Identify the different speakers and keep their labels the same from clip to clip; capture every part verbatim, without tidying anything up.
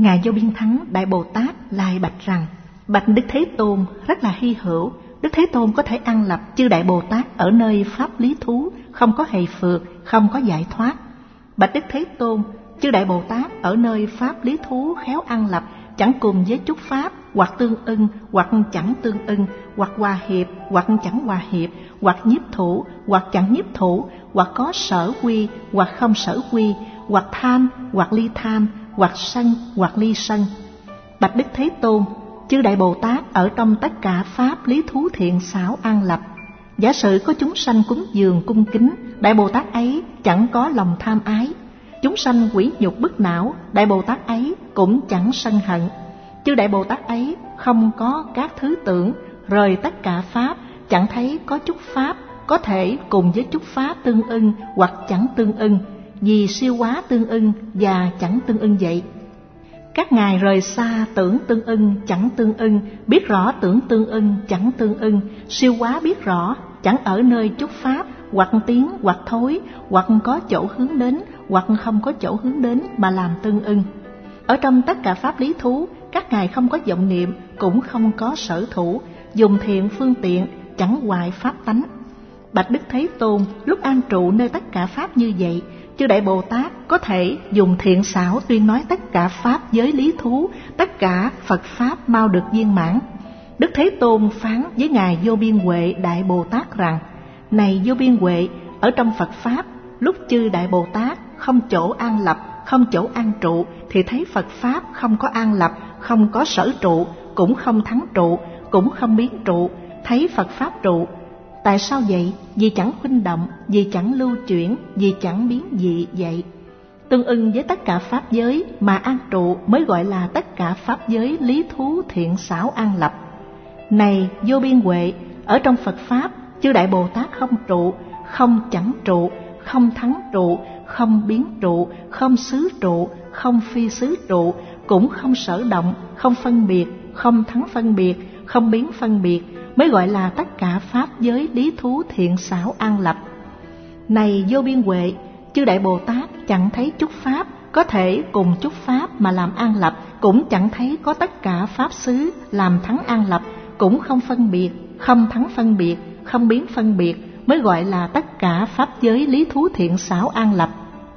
Speaker 1: Ngài Vô Biên Thắng Đại Bồ Tát lại bạch rằng: bạch Đức Thế Tôn, rất là hy hữu, Đức Thế Tôn có thể an lập chư Đại Bồ Tát ở nơi pháp lý thú, không có hầy phượt, không có giải thoát. Bạch Đức Thế Tôn, chư Đại Bồ Tát ở nơi pháp lý thú khéo an lập, chẳng cùng với chúc pháp, hoặc tương ưng, hoặc chẳng tương ưng, hoặc hòa hiệp, hoặc chẳng hòa hiệp, hoặc nhiếp thủ, hoặc chẳng nhiếp thủ, hoặc có sở quy, hoặc không sở quy, hoặc tham, hoặc ly tham, hoặc sân, hoặc ly sân. Bạch Đức Thế Tôn, chư Đại Bồ Tát ở trong tất cả pháp lý thú thiện xảo an lập. Giả sử có chúng sanh cúng dường cung kính, Đại Bồ Tát ấy chẳng có lòng tham ái. Chúng sanh quỷ nhục bức não, Đại Bồ Tát ấy cũng chẳng sân hận. Chư Đại Bồ Tát ấy không có các thứ tưởng, rời tất cả pháp, chẳng thấy có chúc pháp có thể cùng với chúc pháp tương ưng hoặc chẳng tương ưng, vì siêu quá tương ưng và chẳng tương ưng vậy. Các ngài rời xa tưởng tương ưng chẳng tương ưng, biết rõ tưởng tương ưng chẳng tương ưng, siêu quá biết rõ, chẳng ở nơi chúc pháp, hoặc tiến hoặc thối, hoặc có chỗ hướng đến, hoặc không có chỗ hướng đến mà làm tương ưng. Ở trong tất cả pháp lý thú, các ngài không có vọng niệm, cũng không có sở thủ, dùng thiện phương tiện, chẳng hoại pháp tánh. Bạch Đức Thế Tôn, lúc an trụ nơi tất cả pháp như vậy, chư Đại Bồ Tát có thể dùng thiện xảo tuyên nói tất cả pháp giới lý thú, tất cả Phật pháp mau được viên mãn. Đức Thế Tôn phán với ngài Vô Biên Huệ Đại Bồ Tát rằng: này Vô Biên Huệ, ở trong Phật pháp, lúc chư Đại Bồ Tát không chỗ an lập, không chỗ an trụ, thì thấy Phật pháp không có an lập, không có sở trụ, cũng không thắng trụ, cũng không biến trụ, thấy Phật pháp trụ. Tại sao vậy? Vì chẳng khuynh động, vì chẳng lưu chuyển, vì chẳng biến dị vậy. Tương ưng với tất cả pháp giới mà an trụ mới gọi là tất cả pháp giới lý thú thiện xảo an lập. Này Vô Biên Huệ, ở trong Phật pháp, chư Đại Bồ Tát không trụ, không chẳng trụ, không thắng trụ, không biến trụ, không xứ trụ, không phi xứ trụ, cũng không sở động, không phân biệt, không thắng phân biệt, không biến phân biệt, mới gọi là tất cả pháp giới lý thú thiện xảo an lập. Này Vô Biên Huệ, chư Đại Bồ Tát chẳng thấy chúc pháp có thể cùng chúc pháp mà làm an lập, cũng chẳng thấy có tất cả pháp xứ làm thắng an lập, cũng không phân biệt, không thắng phân biệt, không biến phân biệt, mới gọi là tất cả pháp giới lý thú thiện xảo an lập.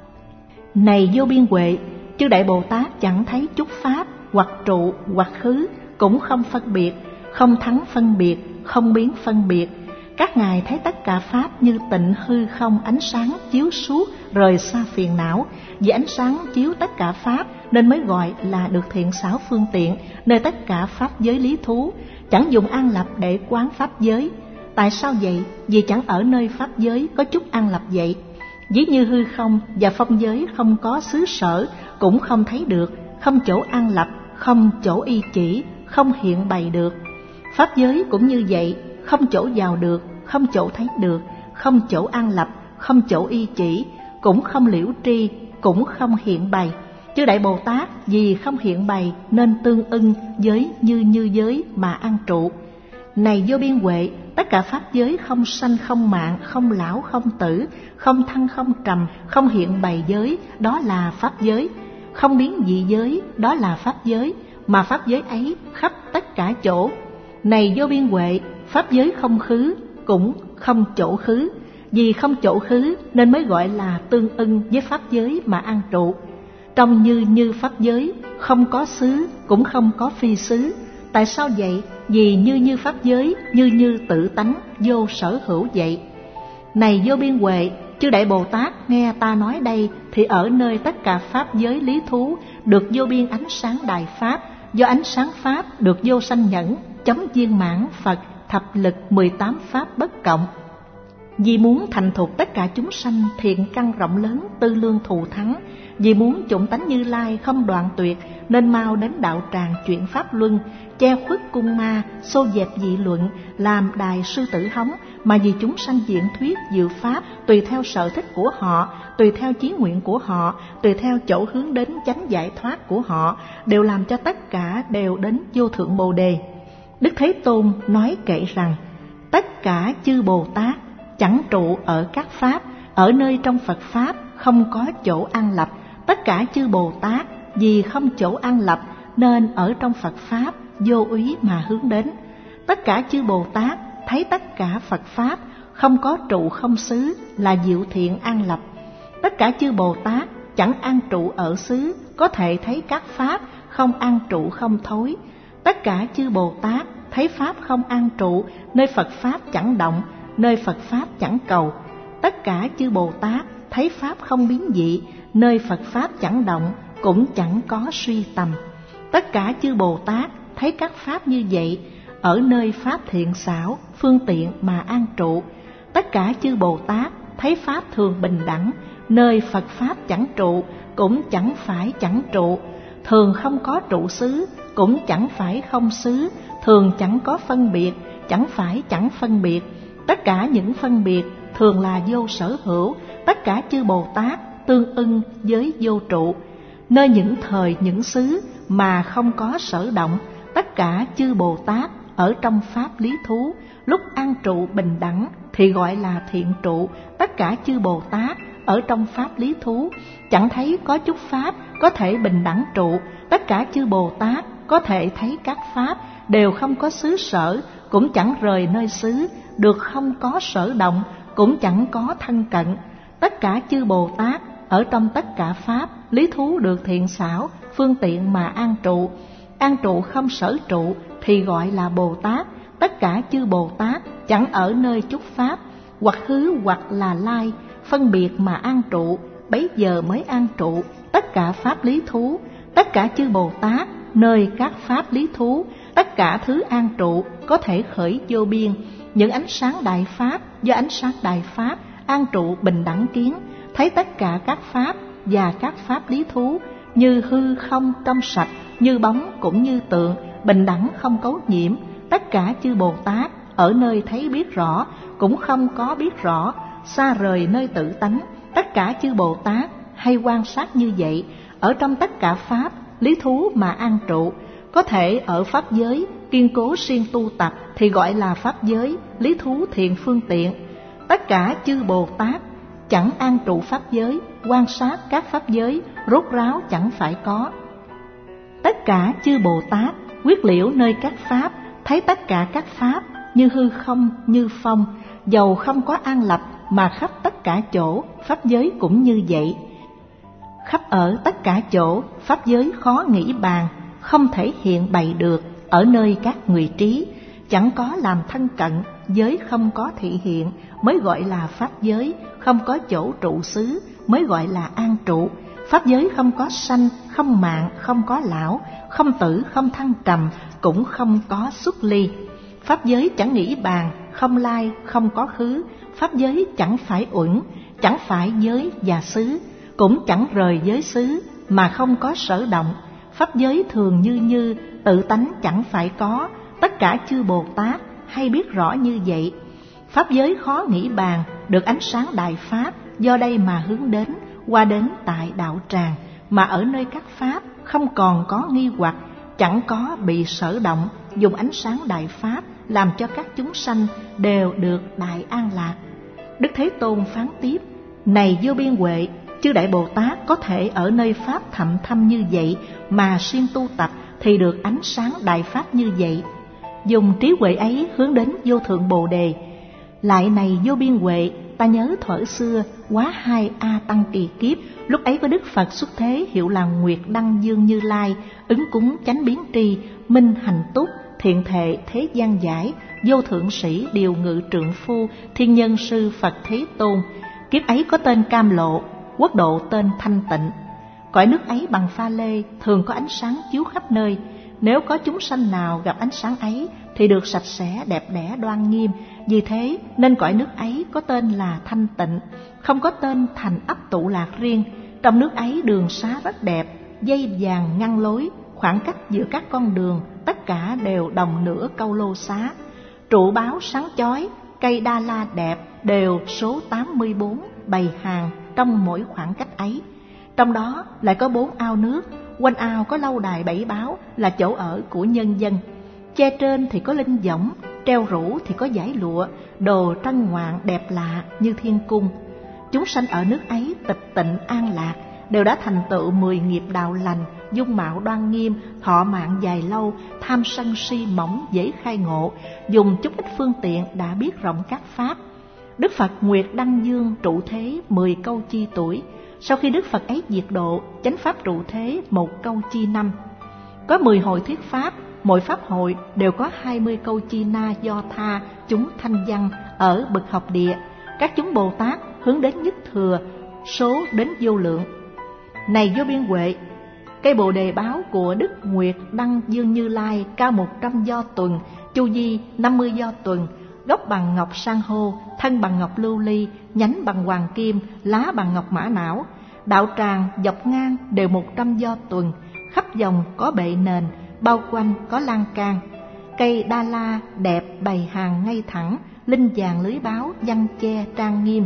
Speaker 1: Này Vô Biên Huệ, chư Đại Bồ Tát chẳng thấy chúc pháp hoặc trụ hoặc khứ, cũng không phân biệt, không thắng phân biệt, không biến phân biệt. Các ngài thấy tất cả pháp như tịnh hư không ánh sáng chiếu suốt, rời xa phiền não. Vì ánh sáng chiếu tất cả pháp nên mới gọi là được thiện xảo phương tiện nơi tất cả pháp giới lý thú, chẳng dùng an lập để quán pháp giới. Tại sao vậy? Vì chẳng ở nơi pháp giới có chút an lập vậy. Ví như hư không và phong giới không có xứ sở, cũng không thấy được, không chỗ an lập, không chỗ y chỉ, không hiện bày được. Pháp giới cũng như vậy, không chỗ vào được, không chỗ thấy được, không chỗ an lập, không chỗ y chỉ, cũng không liễu tri, cũng không hiện bày. Chư Đại Bồ Tát vì không hiện bày nên tương ưng với như như giới mà an trụ. Này Vô Biên Huệ, tất cả pháp giới không sanh không mạng, không lão không tử, không thăng không trầm, không hiện bày giới, đó là pháp giới. Không biến dị giới, đó là pháp giới, mà pháp giới ấy khắp tất cả chỗ. Này Vô Biên Huệ, pháp giới không khứ, cũng không chỗ khứ. Vì không chỗ khứ nên mới gọi là tương ưng với pháp giới mà an trụ. Trong như như pháp giới, không có xứ, cũng không có phi xứ. Tại sao vậy? Vì như như pháp giới, như như tự tánh, vô sở hữu vậy. Này Vô Biên Huệ, chư Đại Bồ Tát nghe ta nói đây, thì ở nơi tất cả pháp giới lý thú được vô biên ánh sáng đại pháp, do ánh sáng pháp được vô sanh nhẫn, chấm viên mãn Phật thập lực mười tám pháp bất cộng. Vì muốn thành thục tất cả chúng sanh thiện căn rộng lớn, tư lương thù thắng, vì muốn chủng tánh Như Lai không đoạn tuyệt, nên mau đến đạo tràng chuyển pháp luân, che khuất cung ma, xô dẹp dị luận, làm đài sư tử hống, mà vì chúng sanh diễn thuyết diệu pháp tùy theo sở thích của họ, tùy theo chí nguyện của họ, tùy theo chỗ hướng đến chánh giải thoát của họ, đều làm cho tất cả đều đến vô thượng Bồ Đề. Đức Thế Tôn nói kệ rằng: tất cả chư Bồ Tát chẳng trụ ở các pháp, ở nơi trong Phật pháp không có chỗ an lập. Tất cả chư Bồ Tát vì không chỗ an lập nên ở trong Phật Pháp vô úy mà hướng đến. Tất cả chư Bồ Tát thấy tất cả Phật Pháp không có trụ không xứ là diệu thiện an lập. Tất cả chư Bồ Tát chẳng an trụ ở xứ, có thể thấy các Pháp không an trụ không thối. Tất cả chư Bồ Tát thấy Pháp không an trụ, nơi Phật Pháp chẳng động, nơi Phật Pháp chẳng cầu. Tất cả chư Bồ Tát thấy Pháp không biến dị, nơi Phật Pháp chẳng động, cũng chẳng có suy tầm. Tất cả chư Bồ Tát thấy các Pháp như vậy, ở nơi Pháp thiện xảo, phương tiện mà an trụ. Tất cả chư Bồ Tát thấy Pháp thường bình đẳng, nơi Phật Pháp chẳng trụ, cũng chẳng phải chẳng trụ. Thường không có trụ xứ, cũng chẳng phải không xứ. Thường chẳng có phân biệt, chẳng phải chẳng phân biệt. Tất cả những phân biệt thường là vô sở hữu. Tất cả chư Bồ Tát tương ưng với vô trụ. Nơi những thời những xứ mà không có sở động, tất cả chư Bồ Tát ở trong Pháp lý thú, lúc an trụ bình đẳng thì gọi là thiện trụ. Tất cả chư Bồ Tát ở trong Pháp lý thú chẳng thấy có chút Pháp có thể bình đẳng trụ. Tất cả chư Bồ Tát có thể thấy các Pháp đều không có xứ sở, cũng chẳng rời nơi xứ, được không có sở động, cũng chẳng có thân cận. Tất cả chư Bồ Tát ở trong tất cả Pháp lý thú được thiện xảo, phương tiện mà an trụ. An trụ không sở trụ thì gọi là Bồ Tát. Tất cả chư Bồ Tát chẳng ở nơi chút Pháp, hoặc hứ hoặc là lai, phân biệt mà an trụ, bấy giờ mới an trụ tất cả Pháp lý thú. Tất cả chư Bồ Tát nơi các Pháp lý thú, tất cả thứ an trụ có thể khởi vô biên. Những ánh sáng đại Pháp do ánh sáng đại Pháp an trụ bình đẳng kiến, thấy tất cả các Pháp và các Pháp lý thú như hư không trong sạch, như bóng cũng như tượng, bình đẳng không cấu nhiễm. Tất cả chư Bồ Tát ở nơi thấy biết rõ, cũng không có biết rõ, xa rời nơi tự tánh. Tất cả chư Bồ Tát hay quan sát như vậy, ở trong tất cả Pháp lý thú mà an trụ. Có thể ở Pháp giới kiên cố siêng tu tập thì gọi là Pháp giới lý thú thiện phương tiện. Tất cả chư Bồ Tát chẳng an trụ Pháp giới, quan sát các Pháp giới rốt ráo chẳng phải có. Tất cả chư Bồ Tát quyết liễu nơi các Pháp, thấy tất cả các Pháp như hư không, như phong, dầu không có an lập mà khắp tất cả chỗ, Pháp giới cũng như vậy. Khắp ở tất cả chỗ, Pháp giới khó nghĩ bàn, không thể hiện bày được ở nơi các người trí. Chẳng có làm thân cận, giới không có thị hiện mới gọi là Pháp giới. Không có chỗ trụ xứ mới gọi là an trụ. Pháp giới không có sanh, không mạng, không có lão, không tử, không thăng trầm, cũng không có xuất ly. Pháp giới chẳng nghĩ bàn, không lai, không có khứ. Pháp giới chẳng phải uẩn, chẳng phải giới và xứ, cũng chẳng rời giới xứ mà không có sở động. Pháp giới thường như như, tự tánh chẳng phải có. Tất cả chư Bồ Tát hay biết rõ như vậy. Pháp giới khó nghĩ bàn, được ánh sáng đại Pháp do đây mà hướng đến, qua đến tại đạo tràng, mà ở nơi các Pháp không còn có nghi hoặc, chẳng có bị sở động, dùng ánh sáng đại Pháp làm cho các chúng sanh đều được đại an lạc. Đức Thế Tôn phán tiếp: này vô biên huệ, chư Đại Bồ Tát có thể ở nơi Pháp thậm thâm như vậy mà siêng tu tập thì được ánh sáng đại Pháp như vậy. Dùng trí huệ ấy hướng đến vô thượng Bồ Đề. Lại này vô biên huệ, ta nhớ thuở xưa quá hai A Tăng kỳ kiếp, lúc ấy có Đức Phật xuất thế hiệu là Nguyệt Đăng Dương Như Lai, ứng cúng chánh biến tri, minh hành túc, thiện thệ thế gian giải, vô thượng sĩ điều ngự trượng phu, thiên nhân sư Phật Thế Tôn. Kiếp ấy có tên Cam Lộ, quốc độ tên Thanh Tịnh. Cõi nước ấy bằng pha lê, thường có ánh sáng chiếu khắp nơi. Nếu có chúng sanh nào gặp ánh sáng ấy thì được sạch sẽ, đẹp đẽ, đoan nghiêm. Vì thế nên cõi nước ấy có tên là Thanh Tịnh, không có tên thành ấp tụ lạc riêng. Trong nước ấy đường xá rất đẹp, dây vàng ngăn lối, khoảng cách giữa các con đường tất cả đều đồng nửa câu lô xá. Trụ báo sáng chói, cây đa la đẹp đều số tám mươi bốn bày hàng trong mỗi khoảng cách ấy. Trong đó lại có bốn ao nước, quanh ao có lâu đài bảy báo là chỗ ở của nhân dân. Che trên thì có linh võng, treo rủ thì có dải lụa, đồ trân ngoạn đẹp lạ như thiên cung. Chúng sanh ở nước ấy tịch tịnh an lạc, đều đã thành tựu mười nghiệp đạo lành, dung mạo đoan nghiêm, thọ mạng dài lâu, tham sân si mỏng dễ khai ngộ, dùng chút ít phương tiện đã biết rộng các pháp. Đức Phật Nguyệt Đăng Dương trụ thế mười câu chi tuổi. Sau khi Đức Phật ấy diệt độ, chánh pháp trụ thế một câu chi năm. Có mười hội thuyết pháp, mỗi pháp hội đều có hai mươi câu chi na do tha chúng thanh văn ở bậc học địa. Các chúng Bồ Tát hướng đến nhất thừa, số đến vô lượng. Này vô biên huệ, cây bồ đề báo của Đức Nguyệt Đăng Dương Như Lai cao một trăm do tuần, chu vi năm mươi do tuần, gốc bằng ngọc san hô, thân bằng ngọc lưu ly, nhánh bằng hoàng kim, lá bằng ngọc mã não. Đạo tràng dọc ngang đều một trăm do tuần, khắp dòng có bệ nền, bao quanh có lan can. Cây đa la đẹp bày hàng ngay thẳng, linh vàng lưới báo văn che trang nghiêm.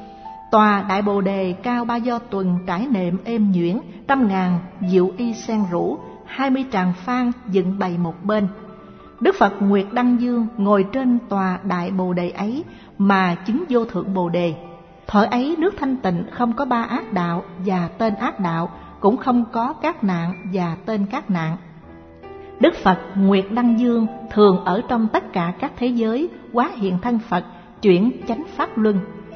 Speaker 1: Tòa đại bồ đề cao ba do tuần, trải nệm êm nhuyễn, trăm ngàn diệu y sen rũ, hai mươi tràng phan dựng bày một bên. Đức Phật Nguyệt Đăng Dương ngồi trên tòa đại bồ đề ấy mà chứng vô thượng bồ đề. Thuở ấy nước thanh tịnh không có ba ác đạo và tên ác đạo, cũng không có các nạn và tên các nạn. Đức Phật Nguyệt Đăng Dương thường ở trong tất cả các thế giới, hóa hiện thân Phật, chuyển chánh pháp luân.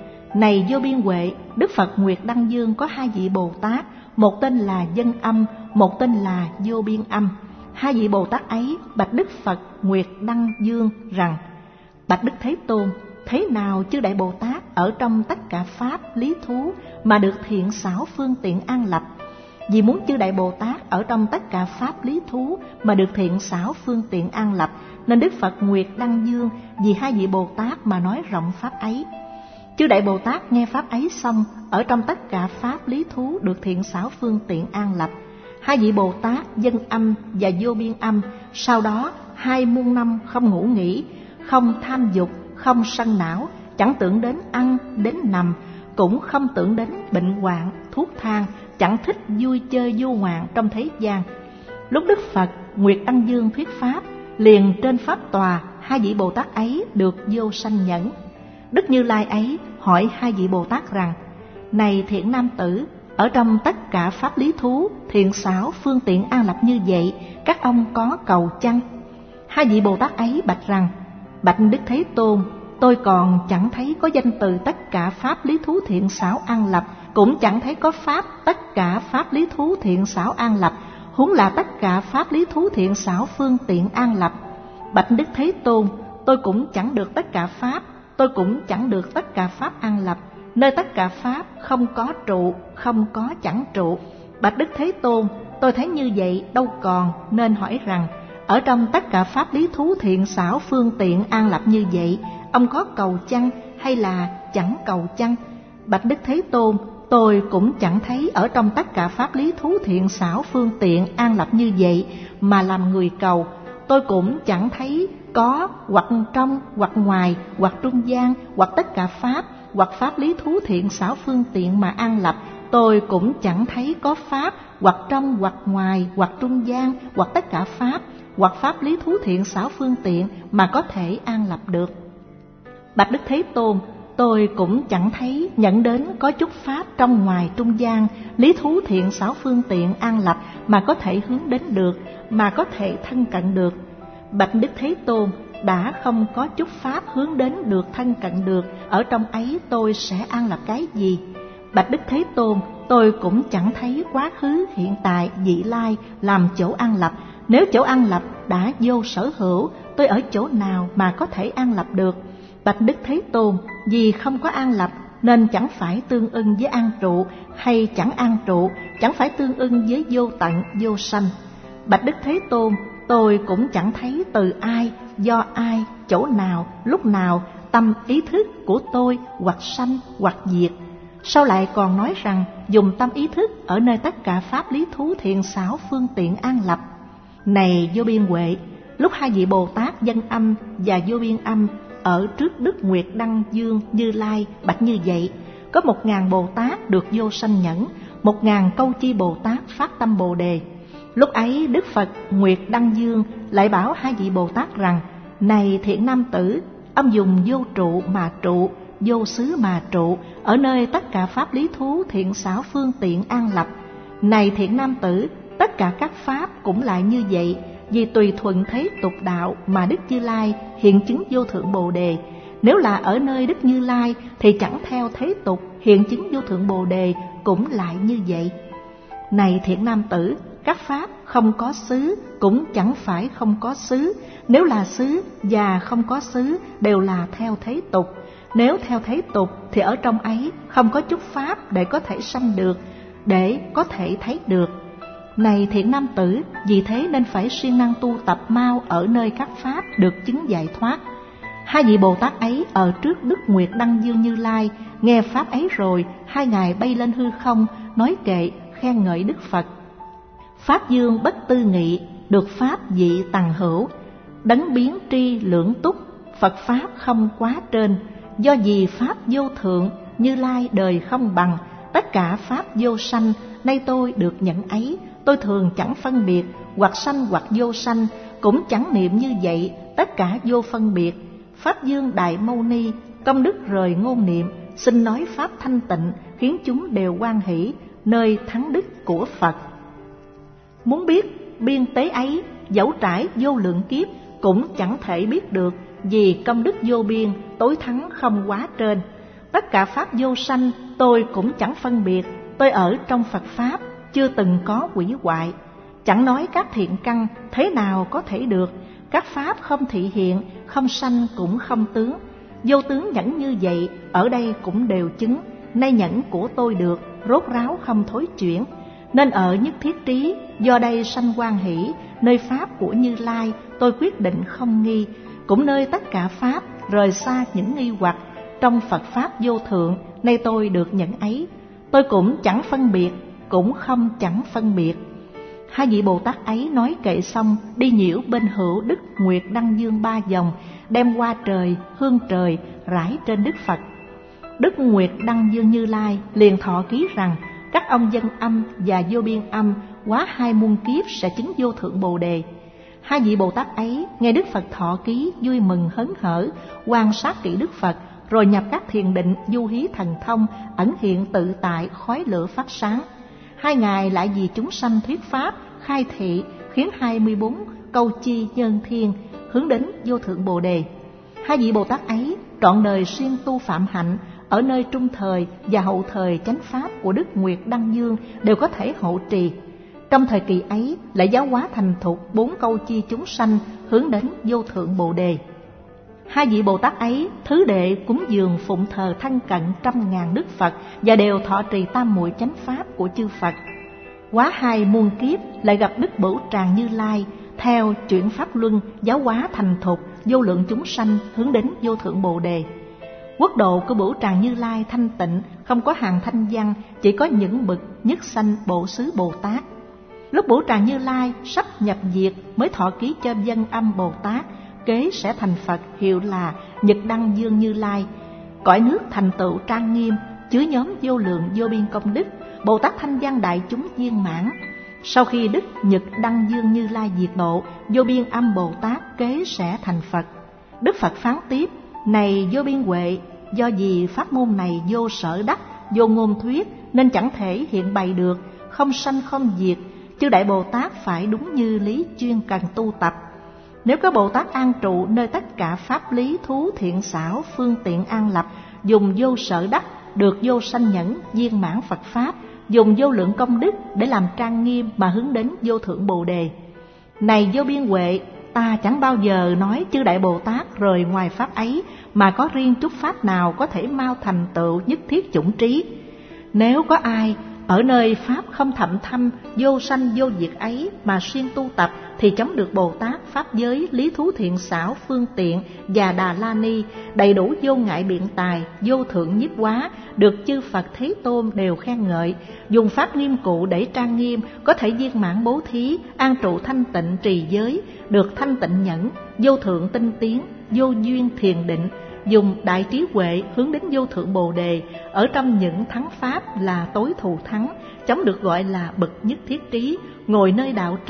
Speaker 1: Này vô biên huệ, Đức Phật Nguyệt Đăng Dương có hai vị Bồ Tát, một tên là Dân Âm, một tên là Vô Biên Âm. Hai vị Bồ Tát ấy bạch Đức Phật Nguyệt Đăng Dương rằng: Bạch Đức Thế Tôn, thế nào chư Đại Bồ Tát ở trong tất cả pháp lý thú mà được thiện xảo phương tiện an lập? Vì muốn chư Đại Bồ Tát ở trong tất cả pháp lý thú mà được thiện xảo phương tiện an lập, nên Đức Phật Nguyệt Đăng Dương vì hai vị Bồ Tát mà nói rộng pháp ấy. Chư Đại Bồ Tát nghe pháp ấy xong, ở trong tất cả pháp lý thú được thiện xảo phương tiện an lập. Hai vị Bồ Tát Dân Âm và Vô Biên Âm sau đó hai muôn năm không ngủ nghỉ, không tham dục, không sân não, chẳng tưởng đến ăn đến nằm, cũng không tưởng đến bệnh hoạn thuốc thang, chẳng thích vui chơi du ngoạn trong thế gian. Lúc Đức Phật Nguyệt Đăng Dương thuyết pháp, liền trên pháp tòa hai vị Bồ Tát ấy được vô sanh nhẫn. Đức Như Lai ấy hỏi hai vị Bồ Tát rằng: Này thiện nam tử, ở trong tất cả pháp lý thú thiện xảo phương tiện an lập như vậy, các ông có cầu chăng? Hai vị Bồ Tát ấy bạch rằng: Bạch Đức Thế Tôn, tôi còn chẳng thấy có danh từ tất cả pháp lý thú thiện xảo an lập, cũng chẳng thấy có pháp tất cả pháp lý thú thiện xảo an lập, huống là tất cả pháp lý thú thiện xảo phương tiện an lập. Bạch Đức Thế Tôn, tôi cũng chẳng được tất cả pháp, tôi cũng chẳng được tất cả pháp an lập, nơi tất cả pháp không có trụ, không có chẳng trụ. Bạch Đức Thế Tôn, tôi thấy như vậy đâu còn, nên hỏi rằng: Ở trong tất cả pháp lý thú thiện xảo phương tiện an lập như vậy, ông có cầu chăng hay là chẳng cầu chăng? Bạch Đức Thế Tôn, tôi cũng chẳng thấy ở trong tất cả pháp lý thú thiện xảo phương tiện an lập như vậy mà làm người cầu. Tôi cũng chẳng thấy có hoặc trong hoặc ngoài hoặc trung gian hoặc tất cả pháp hoặc pháp lý thú thiện xảo phương tiện mà an lập. Tôi cũng chẳng thấy có pháp hoặc trong hoặc ngoài hoặc trung gian hoặc tất cả pháp hoặc pháp lý thú thiện xảo phương tiện mà có thể an lập được. Bạch Đức Thế Tôn, tôi cũng chẳng thấy nhận đến có chút pháp trong ngoài trung gian lý thú thiện xảo phương tiện an lập mà có thể hướng đến được, mà có thể thân cận được. Bạch Đức Thế Tôn, đã không có chút pháp hướng đến được thân cận được, ở trong ấy tôi sẽ an lập cái gì? Bạch Đức Thế Tôn, tôi cũng chẳng thấy quá khứ hiện tại vị lai làm chỗ an lập. Nếu chỗ an lập đã vô sở hữu, tôi ở chỗ nào mà có thể an lập được? Bạch Đức Thế Tôn, vì không có an lập nên chẳng phải tương ưng với an trụ, hay chẳng an trụ chẳng phải tương ưng với vô tận vô sanh. Bạch Đức Thế Tôn, tôi cũng chẳng thấy từ ai, do ai, chỗ nào, lúc nào tâm ý thức của tôi hoặc sanh hoặc diệt. Sao lại còn nói rằng dùng tâm ý thức ở nơi tất cả pháp lý thú thiện xảo phương tiện an lập? Này vô biên huệ, lúc hai vị Bồ Tát Dân Âm và Vô Biên Âm ở trước Đức Nguyệt Đăng Dương Như Lai bạch như vậy, có một ngàn Bồ Tát được vô sanh nhẫn, một ngàn câu chi Bồ Tát phát tâm Bồ đề. Lúc ấy Đức Phật Nguyệt Đăng Dương lại bảo hai vị Bồ Tát rằng: Này thiện nam tử, ông dùng vô trụ mà trụ, vô xứ mà trụ, ở nơi tất cả pháp lý thú thiện xảo phương tiện an lập. Này thiện nam tử, tất cả các pháp cũng lại như vậy, vì tùy thuận thế tục đạo mà Đức Như Lai hiện chứng vô thượng Bồ Đề. Nếu là ở nơi Đức Như Lai thì chẳng theo thế tục hiện chứng vô thượng Bồ Đề cũng lại như vậy. Này thiện nam tử, các pháp không có xứ cũng chẳng phải không có xứ. Nếu là xứ và không có xứ đều là theo thế tục. Nếu theo thế tục thì ở trong ấy không có chút pháp để có thể sanh được, để có thể thấy được. Này thiện nam tử, vì thế nên phải siêng năng tu tập mau ở nơi các pháp được chứng giải thoát. Hai vị Bồ Tát ấy ở trước Đức Nguyệt Đăng Dương Như Lai, nghe pháp ấy rồi, hai ngài bay lên hư không, nói kệ khen ngợi Đức Phật. Pháp dương bất tư nghị, được pháp vị tằng hữu, đấng biến tri lưỡng túc, Phật pháp không quá trên. Do vì pháp vô thượng, Như Lai đời không bằng, tất cả pháp vô sanh, nay tôi được nhận ấy. Tôi thường chẳng phân biệt, hoặc sanh hoặc vô sanh, cũng chẳng niệm như vậy, tất cả vô phân biệt. Pháp dương Đại Mâu Ni, công đức rời ngôn niệm, xin nói pháp thanh tịnh, khiến chúng đều hoan hỷ, nơi thắng đức của Phật. Muốn biết biên tế ấy, dẫu trải vô lượng kiếp, cũng chẳng thể biết được, vì công đức vô biên, tối thắng không quá trên. Tất cả pháp vô sanh, tôi cũng chẳng phân biệt, tôi ở trong Phật Pháp, chưa từng có hủy hoại. Chẳng nói các thiện căn, thế nào có thể được, các pháp không thị hiện, không sanh cũng không tướng. Vô tướng nhẫn như vậy, ở đây cũng đều chứng, nay nhẫn của tôi được, rốt ráo không thối chuyển. Nên ở nhất thiết trí, do đây sanh hoan hỷ, nơi pháp của Như Lai, tôi quyết định không nghi, cũng nơi tất cả pháp, rời xa những nghi hoặc, trong Phật Pháp vô thượng, nay tôi được nhận ấy. Tôi cũng chẳng phân biệt, cũng không chẳng phân biệt. Hai vị Bồ Tát ấy nói kệ xong, đi nhiễu bên hữu Đức Nguyệt Đăng Dương ba vòng, đem hoa trời, hương trời rải trên Đức Phật. Đức Nguyệt Đăng Dương Như Lai liền thọ ký rằng, các ông dân âm và vô biên âm quá hai muôn kiếp sẽ chứng vô thượng Bồ Đề. Hai vị Bồ Tát ấy nghe Đức Phật thọ ký, vui mừng hớn hở, quan sát kỹ Đức Phật, rồi nhập các thiền định du hí thần thông, ẩn hiện tự tại, khói lửa phát sáng. Hai ngài lại vì chúng sanh thuyết pháp, khai thị, khiến hai mươi bốn câu chi nhân thiên hướng đến vô thượng Bồ Đề. Hai vị Bồ Tát ấy trọn đời siêng tu phạm hạnh, ở nơi trung thời và hậu thời chánh pháp của Đức Nguyệt Đăng Dương đều có thể hộ trì. Trong thời kỳ ấy lại giáo hóa thành thục bốn câu chi chúng sanh hướng đến vô thượng Bồ Đề. Hai vị Bồ Tát ấy thứ đệ cúng dường phụng thờ thân cận trăm ngàn Đức Phật và đều thọ trì tam muội chánh pháp của chư Phật. Quá hai muôn kiếp lại gặp Đức Bửu Tràng Như Lai, theo chuyển pháp luân giáo hóa thành thục vô lượng chúng sanh hướng đến vô thượng Bồ Đề. Quốc độ của Bửu Tràng Như Lai thanh tịnh, không có hàng thanh văn, chỉ có những bậc nhất sanh bộ xứ Bồ Tát. Lúc Bửu Tràng Như Lai sắp nhập diệt mới thọ ký cho dân âm Bồ Tát, kế sẽ thành Phật, hiệu là Nhật Đăng Dương Như Lai. Cõi nước thành tựu trang nghiêm, chứa nhóm vô lượng vô biên công đức, Bồ Tát thanh văn đại chúng viên mãn. Sau khi Đức Nhật Đăng Dương Như Lai diệt độ, vô biên âm Bồ Tát kế sẽ thành Phật. Đức Phật phán tiếp: này vô biên huệ, do vì pháp môn này vô sở đắc, vô ngôn thuyết, nên chẳng thể hiện bày được, không sanh không diệt. Chư Đại Bồ Tát phải đúng như lý chuyên cần tu tập. Nếu có Bồ Tát an trụ nơi tất cả pháp lý thú thiện xảo phương tiện an lập, dùng vô sở đắc, được vô sanh nhẫn, viên mãn Phật Pháp, dùng vô lượng công đức để làm trang nghiêm mà hướng đến vô thượng Bồ Đề. Này vô biên huệ, ta chẳng bao giờ nói chư Đại Bồ Tát rời ngoài Pháp ấy, mà có riêng chút Pháp nào có thể mau thành tựu nhất thiết chủng trí. Nếu có ai ở nơi Pháp không thậm thâm, vô sanh vô diệt ấy mà siêng tu tập, thì chống được Bồ Tát, Pháp giới, lý thú thiện xảo, phương tiện và Đà La Ni, đầy đủ vô ngại biện tài, vô thượng nhiếp hóa, được chư Phật Thế Tôn đều khen ngợi, dùng Pháp nghiêm cụ để trang nghiêm, có thể viên mãn bố thí, an trụ thanh tịnh trì giới, được thanh tịnh nhẫn, vô thượng tinh tiến, vô duyên thiền định, dùng đại trí huệ hướng đến vô thượng Bồ Đề, ở trong những thắng pháp là tối thù thắng, chống được gọi là bậc nhất thiết trí, ngồi nơi đạo tràng,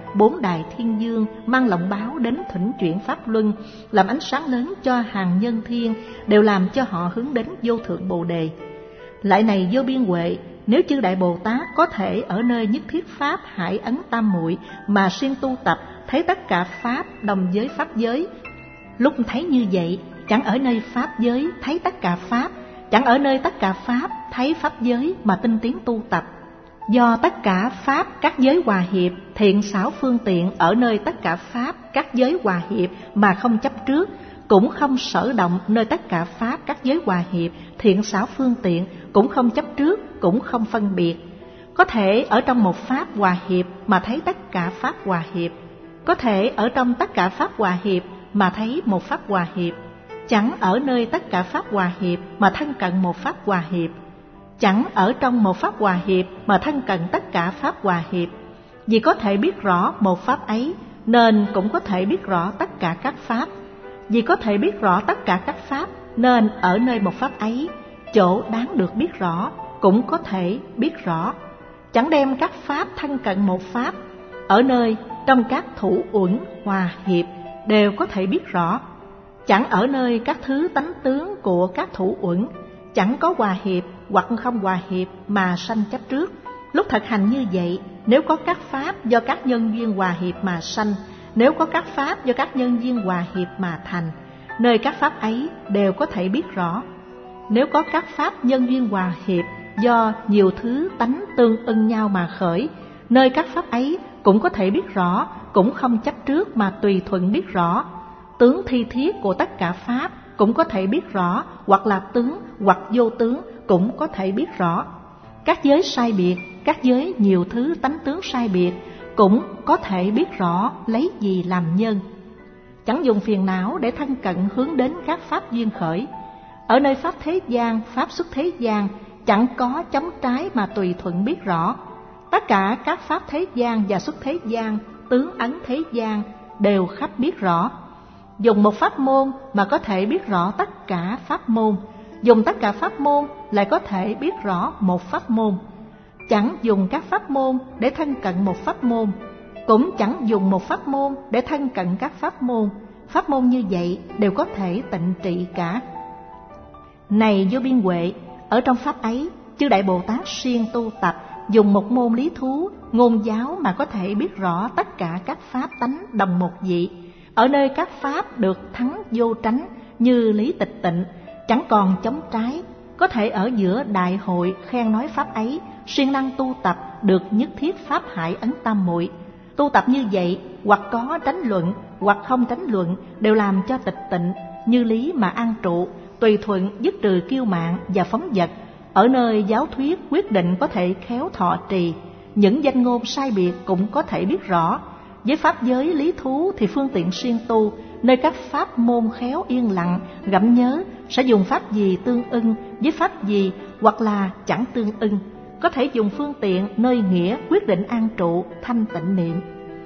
Speaker 1: bốn đại thiên dương mang lộng báo đến thỉnh chuyển pháp luân, làm ánh sáng lớn cho hàng nhân thiên, đều làm cho họ hướng đến vô thượng Bồ Đề. Lại này vô biên huệ, nếu chư Đại Bồ Tát có thể ở nơi nhất thiết pháp hải ấn tam muội mà siêng tu tập, thấy tất cả pháp đồng với pháp giới, lúc thấy như vậy, chẳng ở nơi pháp giới thấy tất cả pháp, chẳng ở nơi tất cả pháp thấy pháp giới mà tinh tiến tu tập. Do tất cả pháp các giới hòa hiệp, thiện xảo phương tiện ở nơi tất cả pháp các giới hòa hiệp mà không chấp trước, cũng không sở động nơi tất cả pháp các giới hòa hiệp, thiện xảo phương tiện, cũng không chấp trước, cũng không phân biệt. Có thể ở trong một pháp hòa hiệp mà thấy tất cả pháp hòa hiệp, có thể ở trong tất cả pháp hòa hiệp mà thấy một pháp hòa hiệp, chẳng ở nơi tất cả pháp hòa hiệp mà thân cận một pháp hòa hiệp, chẳng ở trong một pháp hòa hiệp mà thân cận tất cả pháp hòa hiệp. Vì có thể biết rõ một pháp ấy, nên cũng có thể biết rõ tất cả các pháp. Vì có thể biết rõ tất cả các pháp, nên ở nơi một pháp ấy, chỗ đáng được biết rõ, cũng có thể biết rõ. Chẳng đem các pháp thân cận một pháp, ở nơi trong các thủ uẩn hòa hiệp, đều có thể biết rõ. Chẳng ở nơi các thứ tánh tướng của các thủ uẩn, chẳng có hòa hiệp hoặc không hòa hiệp mà sanh chấp trước. Lúc thực hành như vậy, nếu có các pháp do các nhân duyên hòa hiệp mà sanh, nếu có các pháp do các nhân duyên hòa hiệp mà thành, nơi các pháp ấy đều có thể biết rõ. Nếu có các pháp nhân duyên hòa hiệp do nhiều thứ tánh tương ưng nhau mà khởi, nơi các pháp ấy cũng có thể biết rõ, cũng không chấp trước mà tùy thuận biết rõ. Tướng thi thiết của tất cả pháp cũng có thể biết rõ, hoặc là tướng hoặc vô tướng cũng có thể biết rõ. Các giới sai biệt, các giới nhiều thứ tánh tướng sai biệt cũng có thể biết rõ lấy gì làm nhân. Chẳng dùng phiền não để thân cận hướng đến các pháp duyên khởi. Ở nơi pháp thế gian, pháp xuất thế gian, chẳng có chống trái mà tùy thuận biết rõ. Tất cả các pháp thế gian và xuất thế gian, tướng ấn thế gian đều khắp biết rõ. Dùng một pháp môn mà có thể biết rõ tất cả pháp môn, dùng tất cả pháp môn lại có thể biết rõ một pháp môn. Chẳng dùng các pháp môn để thân cận một pháp môn, cũng chẳng dùng một pháp môn để thân cận các pháp môn. Pháp môn như vậy đều có thể tịnh trị cả. Này vô biên huệ, ở trong pháp ấy, chư Đại Bồ Tát siêng tu tập, dùng một môn lý thú, ngôn giáo mà có thể biết rõ tất cả các pháp tánh đồng một vị. Ở nơi các pháp được thắng vô tránh như lý tịch tịnh, chẳng còn chống trái, có thể ở giữa đại hội khen nói pháp ấy, siêng năng tu tập được nhất thiết pháp hải ấn tam muội. Tu tập như vậy, hoặc có tránh luận, hoặc không tránh luận, đều làm cho tịch tịnh, như lý mà an trụ, tùy thuận dứt trừ kiêu mạn và phóng dật. Ở nơi giáo thuyết quyết định có thể khéo thọ trì, những danh ngôn sai biệt cũng có thể biết rõ. Với pháp giới lý thú thì phương tiện siêng tu, nơi các pháp môn khéo yên lặng, gặm nhớ, sẽ dùng pháp gì tương ưng với pháp gì, hoặc là chẳng tương ưng. Có thể dùng phương tiện nơi nghĩa quyết định an trụ, thanh tịnh niệm.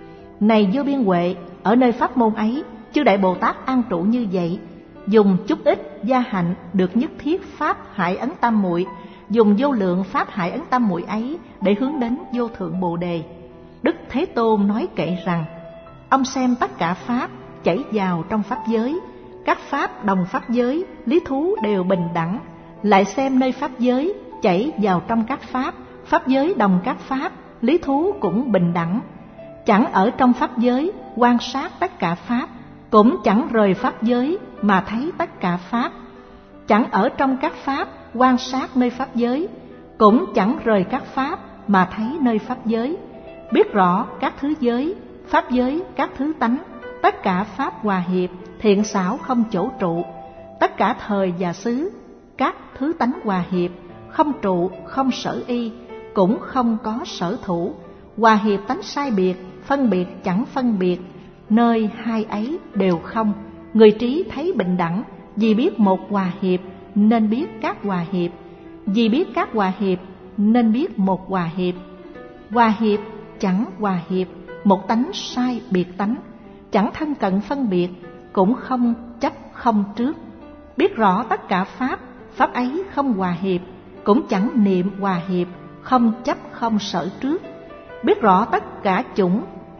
Speaker 1: Này vô biên huệ, ở nơi pháp môn ấy, chư Đại Bồ Tát an trụ như vậy, dùng chút ít gia hạnh được nhất thiết pháp hải ấn tam muội, dùng vô lượng pháp hải ấn tam muội ấy để hướng đến vô thượng Bồ Đề. Đức Thế Tôn nói kệ rằng: ông xem tất cả pháp chảy vào trong pháp giới, các pháp đồng pháp giới, lý thú đều bình đẳng. Lại xem nơi pháp giới chảy vào trong các pháp, pháp giới đồng các pháp, lý thú cũng bình đẳng. Chẳng ở trong pháp giới quan sát tất cả pháp, cũng chẳng rời pháp giới mà thấy tất cả pháp. Chẳng ở trong các pháp quan sát nơi pháp giới, cũng chẳng rời các pháp mà thấy nơi pháp giới. Biết rõ các thứ giới, pháp giới, các thứ tánh, tất cả pháp hòa hiệp, thiện xảo không chỗ trụ, tất cả thời và xứ, các thứ tánh hòa hiệp, không trụ, không sở y, cũng không có sở thủ, hòa hiệp tánh sai biệt, phân biệt chẳng phân biệt, nơi hai ấy đều không. Người trí thấy bình đẳng, vì biết một hòa hiệp nên biết các hòa hiệp, vì biết các hòa hiệp nên biết một hòa hiệp. Hòa hiệp chẳng hòa hiệp, một tánh sai biệt tánh, chẳng thân cận phân biệt, cũng không chấp không trước. Biết rõ tất cả pháp, pháp ấy không hòa hiệp, cũng chẳng niệm hòa hiệp, không chấp không sở trước. Biết rõ tất cả chủng,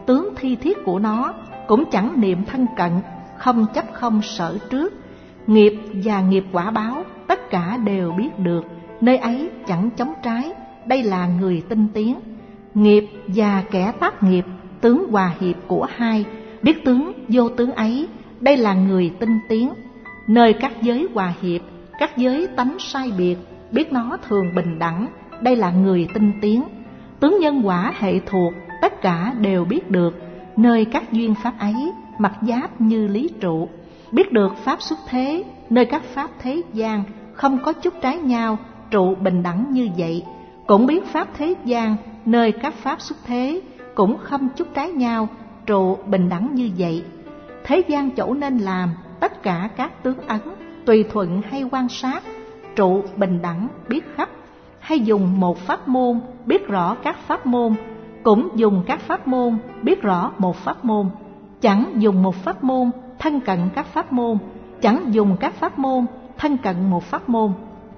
Speaker 1: tướng thi thiết của nó, cũng chẳng niệm thân cận, không chấp không sở trước. Nghiệp và nghiệp quả báo tất cả đều biết được, nơi ấy chẳng chống trái, đây là người tinh tiến. Nghiệp và kẻ tác nghiệp, tướng hòa hiệp của hai, biết tướng vô tướng ấy, đây là người tinh tiến. Nơi các giới hòa hiệp, các giới tánh sai biệt, biết nó thường bình đẳng, đây là người tinh tiến. Tướng nhân quả hệ thuộc, tất cả đều biết được, nơi các duyên pháp ấy, mặt giáp như lý trụ. Biết được pháp xuất thế, nơi các pháp thế gian, không có chút trái nhau, trụ bình đẳng như vậy. Cũng biết pháp thế gian, nơi các pháp xuất thế, cũng không chút trái nhau, trụ bình đẳng như vậy. Thế gian chỗ nên làm, tất cả các tướng ấn, tùy thuận hay quan sát, trụ bình đẳng biết khắp. Hay dùng một pháp môn, biết rõ các pháp môn, cũng dùng các pháp môn, biết rõ một pháp môn. Chẳng dùng một pháp môn, thân cận các pháp môn, chẳng dùng các pháp môn, thân cận một pháp môn.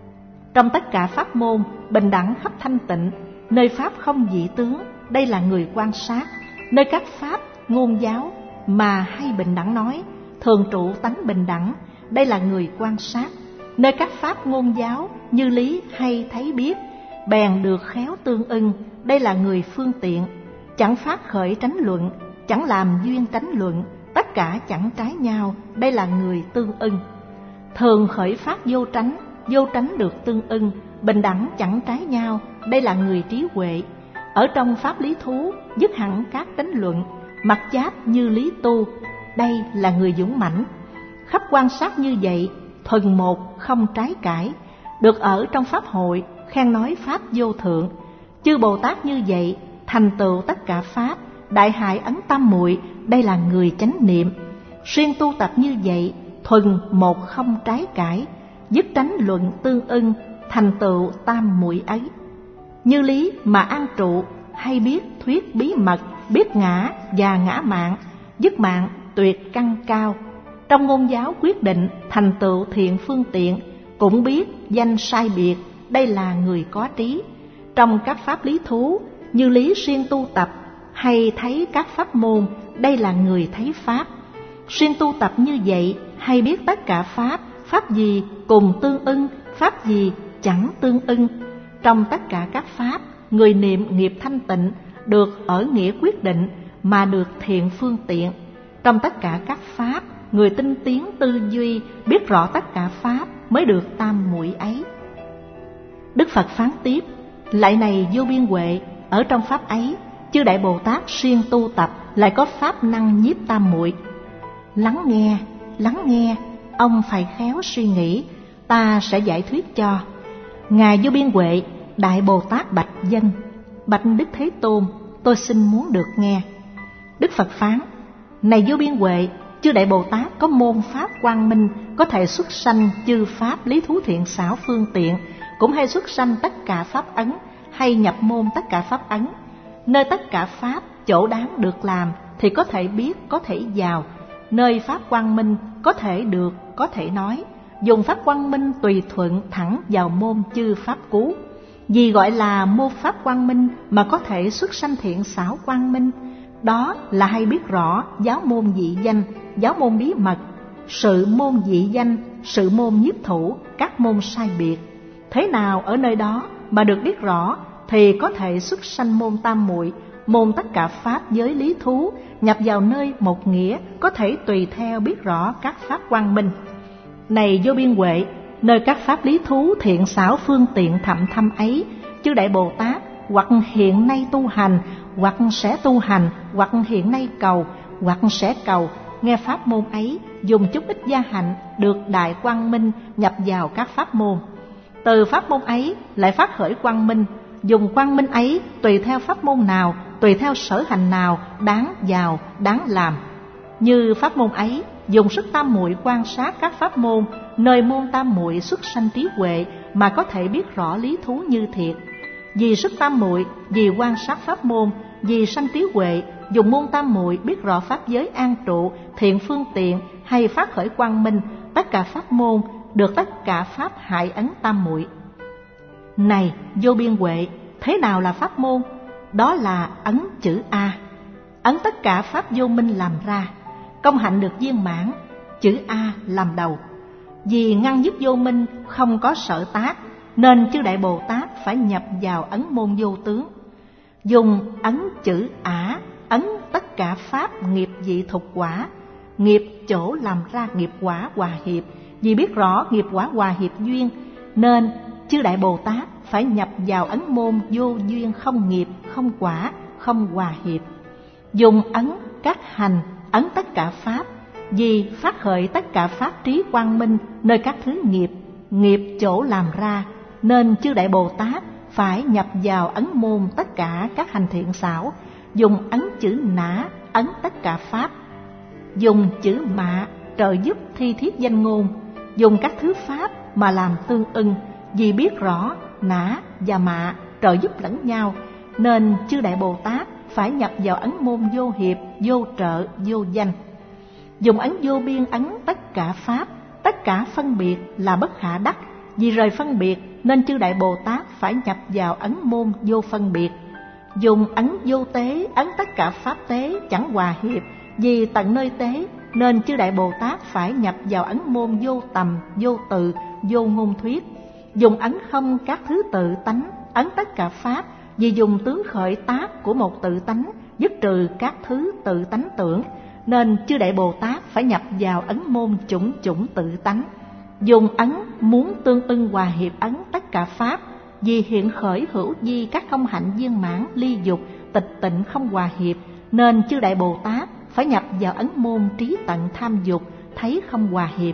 Speaker 1: Trong tất cả pháp môn, bình đẳng khắp thanh tịnh, nơi pháp không dị tướng, đây là người quan sát. Nơi các pháp, ngôn giáo, mà hay bình đẳng nói, thường trụ tánh bình đẳng, đây là người quan sát. Nơi các pháp ngôn giáo, như lý hay thấy biết, bèn được khéo tương ưng, đây là người phương tiện. Chẳng phát khởi tránh luận, chẳng làm duyên tránh luận, tất cả chẳng trái nhau, đây là người tương ưng. Thường khởi phát vô tránh, vô tránh được tương ưng, bình đẳng chẳng trái nhau, đây là người trí huệ. Ở trong pháp lý thú, dứt hẳn các tranh luận, mặt giáp như lý tu, đây là người dũng mãnh. Khắp quan sát như vậy, thuần một không trái cãi, được ở trong pháp hội, khen nói pháp vô thượng. Chư Bồ Tát như vậy, thành tựu tất cả pháp, đại hại ấn tam muội, đây là người chánh niệm. Xuyên tu tập như vậy, thuần một không trái cãi, dứt tránh luận tương ưng, thành tựu tam muội ấy. Như lý mà an trụ, hay biết thuyết bí mật, biết ngã và ngã mạng, dứt mạng tuyệt căn cao. Trong ngôn giáo quyết định, thành tựu thiện phương tiện, cũng biết danh sai biệt, đây là người có trí. Trong các pháp lý thú, như lý xuyên tu tập, hay thấy các pháp môn, đây là người thấy pháp. Xuyên tu tập như vậy, hay biết tất cả pháp, pháp gì cùng tương ưng, pháp gì chẳng tương ưng. Trong tất cả các pháp, người niệm nghiệp thanh tịnh, được ở nghĩa quyết định, mà được thiện phương tiện. Trong tất cả các pháp, người tinh tiến tư duy, biết rõ tất cả pháp, mới được tam muội ấy. Đức Phật phán tiếp: lại này vô biên huệ, ở trong pháp ấy, chư Đại Bồ Tát xuyên tu tập, lại có pháp năng nhiếp tam muội. Lắng nghe, lắng nghe, ông phải khéo suy nghĩ, ta sẽ giải thuyết cho. Ngài vô biên huệ, Đại Bồ Tát bạch dân: bạch Đức Thế Tôn, tôi xin muốn được nghe. Đức Phật phán: này vô biên huệ, chư Đại Bồ Tát có môn pháp quang minh, có thể xuất sanh chư pháp lý thú thiện xảo phương tiện, cũng hay xuất sanh tất cả pháp ấn, hay nhập môn tất cả pháp ấn. Nơi tất cả pháp chỗ đáng được làm thì có thể biết, có thể vào. Nơi pháp quang minh có thể được, có thể nói. Dùng pháp quang minh tùy thuận thẳng vào môn chư pháp cú. Vì gọi là môn pháp quang minh mà có thể xuất sanh thiện xảo quang minh, đó là hay biết rõ giáo môn dị danh, giáo môn bí mật, sự môn dị danh, sự môn nhiếp thủ, các môn sai biệt. Thế nào ở nơi đó mà được biết rõ thì có thể xuất sanh môn tam muội, môn tất cả pháp giới lý thú, nhập vào nơi một nghĩa, có thể tùy theo biết rõ các pháp quang minh. Này vô biên huệ, nơi các pháp lý thú thiện xảo phương tiện thậm thâm ấy, chư Đại Bồ Tát hoặc hiện nay tu hành, hoặc sẽ tu hành, hoặc hiện nay cầu, hoặc sẽ cầu, nghe pháp môn ấy, dùng chút ít gia hạnh, được đại quang minh, nhập vào các pháp môn. Từ pháp môn ấy lại phát khởi quang minh, dùng quang minh ấy tùy theo pháp môn nào, tùy theo sở hành nào đáng vào, đáng làm. Như pháp môn ấy, dùng sức tam muội quan sát các pháp môn, nơi môn tam muội xuất sanh trí huệ mà có thể biết rõ lý thú như thiệt. Vì sức tam muội, vì quan sát pháp môn, vì sanh trí huệ, dùng môn tam muội biết rõ pháp giới an trụ, thiện phương tiện, hay phát khởi quang minh, tất cả pháp môn, được tất cả pháp hại ấn tam muội. Này vô biên huệ, thế nào là pháp môn? Đó là ấn chữ A. ấn tất cả pháp vô minh làm ra. Công hạnh được viên mãn, chữ A làm đầu. Vì ngăn dứt vô minh không có sở tác, nên chư Đại Bồ Tát phải nhập vào ấn môn vô tướng. Dùng ấn chữ Ả ấn tất cả pháp nghiệp dị thục quả, nghiệp chỗ làm ra nghiệp quả hòa hiệp. Vì biết rõ nghiệp quả hòa hiệp duyên, nên chư Đại Bồ Tát phải nhập vào ấn môn vô duyên không nghiệp, không quả, không hòa hiệp. Dùng ấn các hành ấn tất cả pháp, vì phát khởi tất cả pháp trí quang minh nơi các thứ nghiệp, nghiệp chỗ làm ra, nên chư Đại Bồ Tát phải nhập vào ấn môn tất cả các hành thiện xảo. Dùng ấn chữ Nã ấn tất cả pháp. Dùng chữ Mạ trợ giúp thi thiết danh ngôn. Dùng các thứ pháp mà làm tương ưng, vì biết rõ Nã và Mạ trợ giúp lẫn nhau, nên chư Đại Bồ Tát phải nhập vào ấn môn vô hiệp, vô trợ, vô danh. Dùng ấn vô biên ấn tất cả pháp, tất cả phân biệt là bất khả đắc. Vì rời phân biệt, nên chư Đại Bồ Tát phải nhập vào ấn môn vô phân biệt. Dùng ấn vô tế ấn tất cả pháp tế chẳng hòa hiệp. Vì tận nơi tế, nên chư Đại Bồ Tát phải nhập vào ấn môn vô tầm, vô tự, vô ngôn thuyết. Dùng ấn không các thứ tự tánh ấn tất cả pháp. Vì dùng tướng khởi tác của một tự tánh, dứt trừ các thứ tự tánh tưởng, nên chư Đại Bồ Tát phải nhập vào ấn môn chủng chủng tự tánh. Dùng ấn muốn tương ưng hòa hiệp ấn tất cả pháp. Vì hiện khởi hữu di các công hạnh viên mãn ly dục, tịch tịnh không hòa hiệp, nên chư Đại Bồ Tát phải nhập vào ấn môn trí tận tham dục, thấy không hòa hiệp.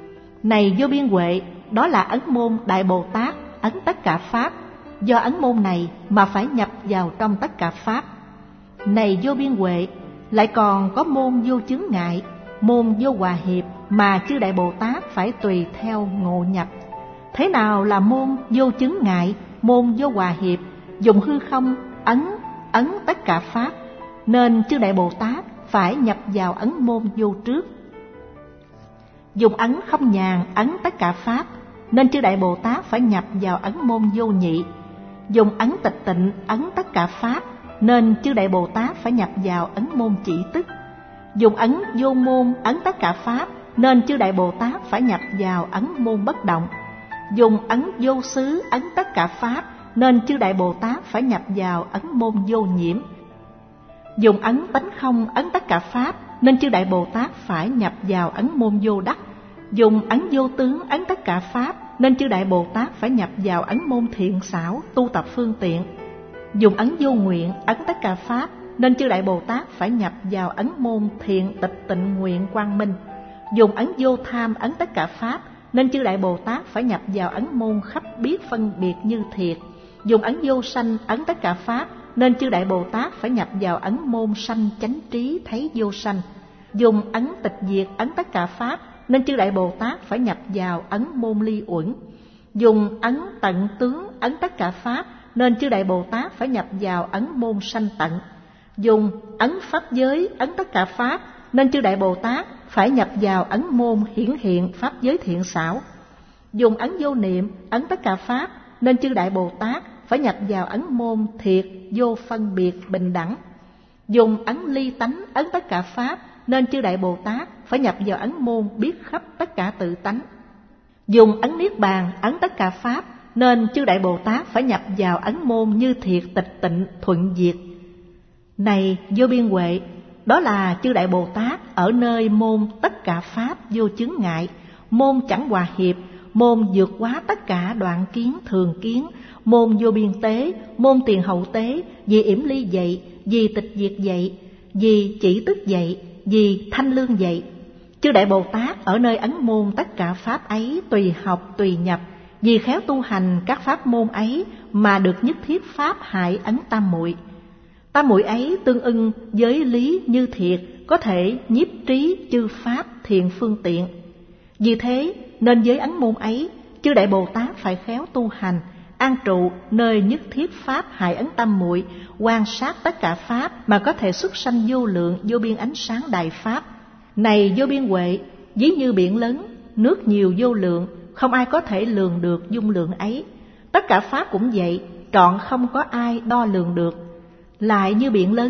Speaker 1: Này vô biên huệ, đó là ấn môn Đại Bồ Tát ấn tất cả pháp. Do ấn môn này mà phải nhập vào trong tất cả pháp. Này vô biên huệ, lại còn có môn vô chướng ngại, môn vô hòa hiệp mà chư Đại Bồ Tát phải tùy theo ngộ nhập. Thế nào là môn vô chướng ngại, môn vô hòa hiệp? Dùng hư không ấn ấn tất cả pháp, nên chư Đại Bồ Tát phải nhập vào ấn môn vô trước. Dùng ấn không nhàn ấn tất cả pháp, nên chư Đại Bồ Tát phải nhập vào ấn môn vô nhị. Dùng ấn tịch tịnh ấn tất cả pháp, nên chư Đại Bồ Tát phải nhập vào ấn môn chỉ tức. Dùng ấn vô môn ấn tất cả pháp, nên chư Đại Bồ Tát phải nhập vào ấn môn bất động. Dùng ấn vô xứ ấn tất cả pháp, nên chư Đại Bồ Tát phải nhập vào ấn môn vô nhiễm. Dùng ấn tánh không ấn tất cả pháp, nên chư Đại Bồ Tát phải nhập vào ấn môn vô đắc. Dùng ấn vô tướng ấn tất cả pháp, nên chư Đại Bồ Tát phải nhập vào ấn môn thiện xảo, tu tập phương tiện. Dùng ấn vô nguyện ấn tất cả pháp, nên chư Đại Bồ Tát phải nhập vào ấn môn thiện tịch tịnh nguyện quang minh. Dùng ấn vô tham ấn tất cả pháp, nên chư Đại Bồ Tát phải nhập vào ấn môn khắp biết phân biệt như thiệt. Dùng ấn vô sanh ấn tất cả pháp, nên chư Đại Bồ Tát phải nhập vào ấn môn sanh chánh trí thấy vô sanh. Dùng ấn tịch diệt ấn tất cả pháp, nên chư Đại Bồ Tát phải nhập vào ấn môn ly uẩn. Dùng ấn tận tướng ấn tất cả pháp, nên chư Đại Bồ Tát phải nhập vào ấn môn sanh tận. Dùng ấn pháp giới ấn tất cả pháp, nên chư Đại Bồ Tát phải nhập vào ấn môn hiển hiện pháp giới thiện xảo. Dùng ấn vô niệm ấn tất cả pháp, nên chư Đại Bồ Tát phải nhập vào ấn môn thiệt vô phân biệt bình đẳng. Dùng ấn ly tánh ấn tất cả pháp, nên chư Đại Bồ Tát phải nhập vào ấn môn biết khắp tất cả tự tánh. Dùng ấn niết bàn ấn tất cả pháp, nên chư Đại Bồ Tát phải nhập vào ấn môn như thiệt tịch tịnh thuận diệt. Này vô biên huệ, đó là chư Đại Bồ Tát ở nơi môn tất cả pháp vô chướng ngại, môn chẳng hòa hiệp, môn vượt quá tất cả đoạn kiến thường kiến, môn vô biên tế, môn tiền hậu tế, vì yểm ly dạy, vì tịch diệt dạy, vì chỉ tức dạy, vì thanh lương dạy. Chư Đại Bồ Tát ở nơi ấn môn tất cả pháp ấy tùy học tùy nhập, vì khéo tu hành các pháp môn ấy mà được nhất thiết pháp hại ấn tam muội. Tam muội ấy tương ưng với lý như thiệt, có thể nhiếp trí chư pháp thiện phương tiện. Vì thế nên với ấn môn ấy, chư Đại Bồ Tát phải khéo tu hành, an trụ nơi nhất thiết pháp hại ấn tam muội, quan sát tất cả pháp mà có thể xuất sanh vô lượng vô biên ánh sáng đại pháp. Này vô biên huệ, ví như biển lớn, nước nhiều vô lượng, không ai có thể lường được dung lượng ấy. Tất cả pháp cũng vậy, trọn không có ai đo lường được. Lại như biển lớn,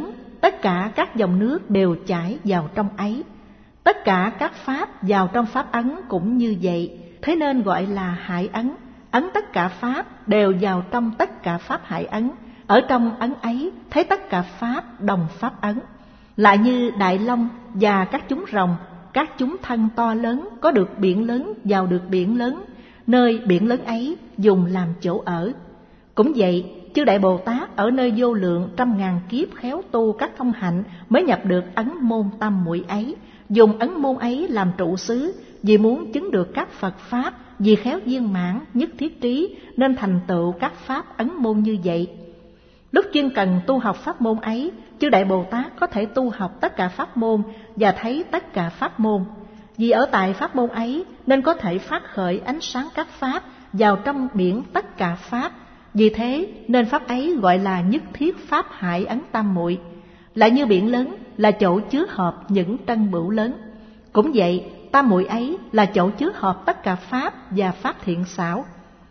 Speaker 1: tất cả các dòng nước đều chảy vào trong ấy. Tất cả các pháp vào trong pháp ấn cũng như vậy, thế nên gọi là hải ấn. Ấn tất cả pháp đều vào trong tất cả pháp hải ấn. Ở trong ấn ấy thấy tất cả pháp đồng pháp ấn. Lại như Đại Long và các chúng rồng, các chúng thân to lớn có được biển lớn vào được biển lớn, nơi biển lớn ấy dùng làm chỗ ở. Cũng vậy, chư Đại Bồ Tát ở nơi vô lượng trăm ngàn kiếp khéo tu các thông hạnh mới nhập được ấn môn tam muội ấy, dùng ấn môn ấy làm trụ xứ, vì muốn chứng được các Phật Pháp, vì khéo viên mãn, nhất thiết trí, nên thành tựu các Pháp ấn môn như vậy. Lúc chuyên cần tu học pháp môn ấy, chư Đại Bồ Tát có thể tu học tất cả pháp môn và thấy tất cả pháp môn. Vì ở tại pháp môn ấy nên có thể phát khởi ánh sáng các pháp vào trong biển tất cả pháp. Vì thế nên pháp ấy gọi là nhất thiết pháp hải ấn tam muội. Lại như biển lớn là chỗ chứa hợp những trân bửu lớn, cũng vậy tam muội ấy là chỗ chứa hợp tất cả pháp và pháp thiện xảo.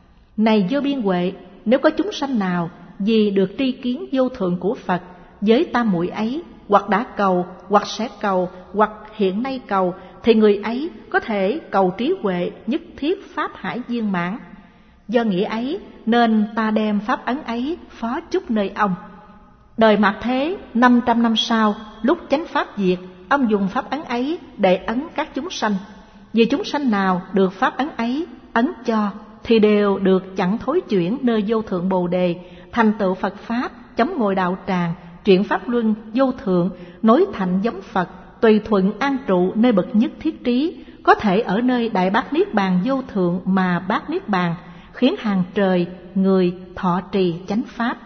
Speaker 1: Này vô biên huệ, nếu có chúng sanh nào vì được tri kiến vô thượng của Phật với tam muội ấy, hoặc đã cầu, hoặc sẽ cầu, hoặc hiện nay cầu, thì người ấy có thể cầu trí huệ nhất thiết pháp hải viên mãn. Do nghĩa ấy nên ta đem pháp ấn ấy phó chúc nơi ông. Đời Mạt Thế năm trăm năm sau, lúc chánh pháp diệt, ông dùng pháp ấn ấy để ấn các chúng sanh. Vì chúng sanh nào được pháp ấn ấy ấn cho thì đều được chẳng thối chuyển nơi vô thượng Bồ Đề, thành tựu Phật Pháp, chống ngồi đạo tràng, chuyển pháp luân vô thượng, nối thành giống Phật, tùy thuận an trụ nơi bậc nhất thiết trí, có thể ở nơi đại bát niết bàn vô thượng mà bát niết bàn, khiến hàng trời người thọ trì chánh pháp.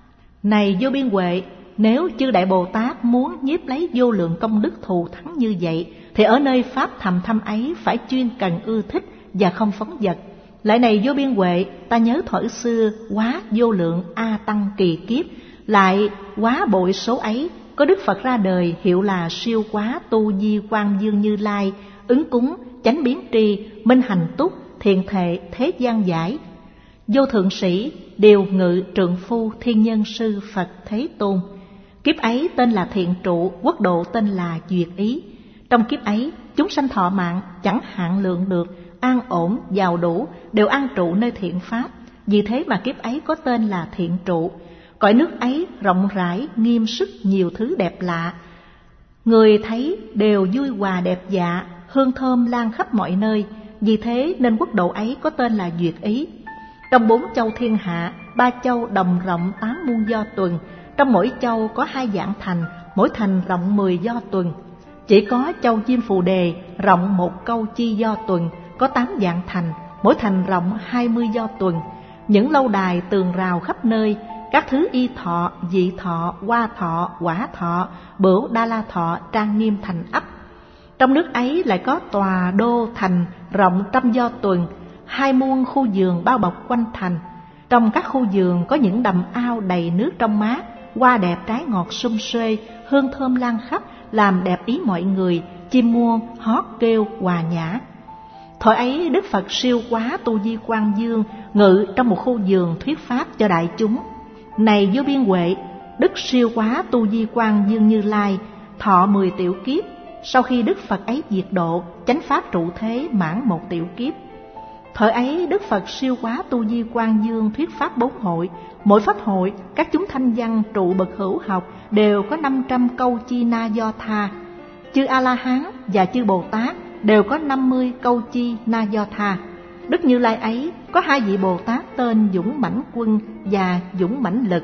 Speaker 1: Này vô biên huệ, nếu chư Đại Bồ Tát muốn nhiếp lấy vô lượng công đức thù thắng như vậy, thì ở nơi pháp thầm thâm ấy phải chuyên cần ưa thích và không phóng dật. Lại này vô biên huệ, ta nhớ thuở xưa quá vô lượng a tăng kỳ kiếp, lại quá bội số ấy, có Đức Phật ra đời hiệu là siêu quá tu di Quang Dương Như Lai, ứng cúng chánh biến tri, minh hành túc, thiện thệ thế gian giải. Vô thượng sĩ điều ngự trượng phu thiên nhân sư Phật Thế Tôn. Kiếp ấy tên là thiện trụ, quốc độ tên là duyệt ý. Trong kiếp ấy chúng sanh thọ mạng chẳng hạn lượng được, an ổn giàu đủ, đều an trụ nơi thiện pháp. Vì thế mà kiếp ấy có tên là thiện trụ. Cõi nước ấy rộng rãi nghiêm sức, nhiều thứ đẹp lạ, người thấy đều vui hòa đẹp dạ, hương thơm lan khắp mọi nơi. Vì thế nên quốc độ ấy có tên là duyệt ý. Trong bốn châu thiên hạ, ba châu đồng rộng tám muôn do tuần, trong mỗi châu có hai vạn thành, mỗi thành rộng mười do tuần. Chỉ có châu Diêm Phù Đề rộng một câu chi do tuần, có tám vạn thành, mỗi thành rộng hai mươi do tuần. Những lâu đài tường rào khắp nơi, các thứ y thọ, dị thọ, hoa thọ, quả thọ, bửu đa la thọ trang nghiêm thành ấp. Trong nước ấy lại có tòa đô thành rộng trăm do tuần, hai muôn khu vườn bao bọc quanh thành. Trong các khu vườn có những đầm ao đầy nước trong mát, hoa đẹp trái ngọt sum xuê, hương thơm lan khắp, làm đẹp ý mọi người, chim muôn hót kêu hòa nhã. Thời ấy Đức Phật siêu quá tu di Quang Dương ngự trong một khu vườn thuyết pháp cho đại chúng. Này vô biên huệ, Đức siêu quá tu di Quang Dương Như Lai thọ mười tiểu kiếp. Sau khi Đức Phật ấy diệt độ, chánh pháp trụ thế mãn một tiểu kiếp. Thời ấy Đức Phật siêu quá tu di Quang Dương thuyết pháp bốn hội. Mỗi pháp hội các chúng thanh văn trụ bậc hữu học đều có năm trăm câu chi na do tha. Chư A La Hán và chư Bồ Tát đều có năm mươi câu chi na do tha. Đức Như Lai ấy có hai vị Bồ Tát tên Dũng Mãnh Quân và Dũng Mãnh Lực.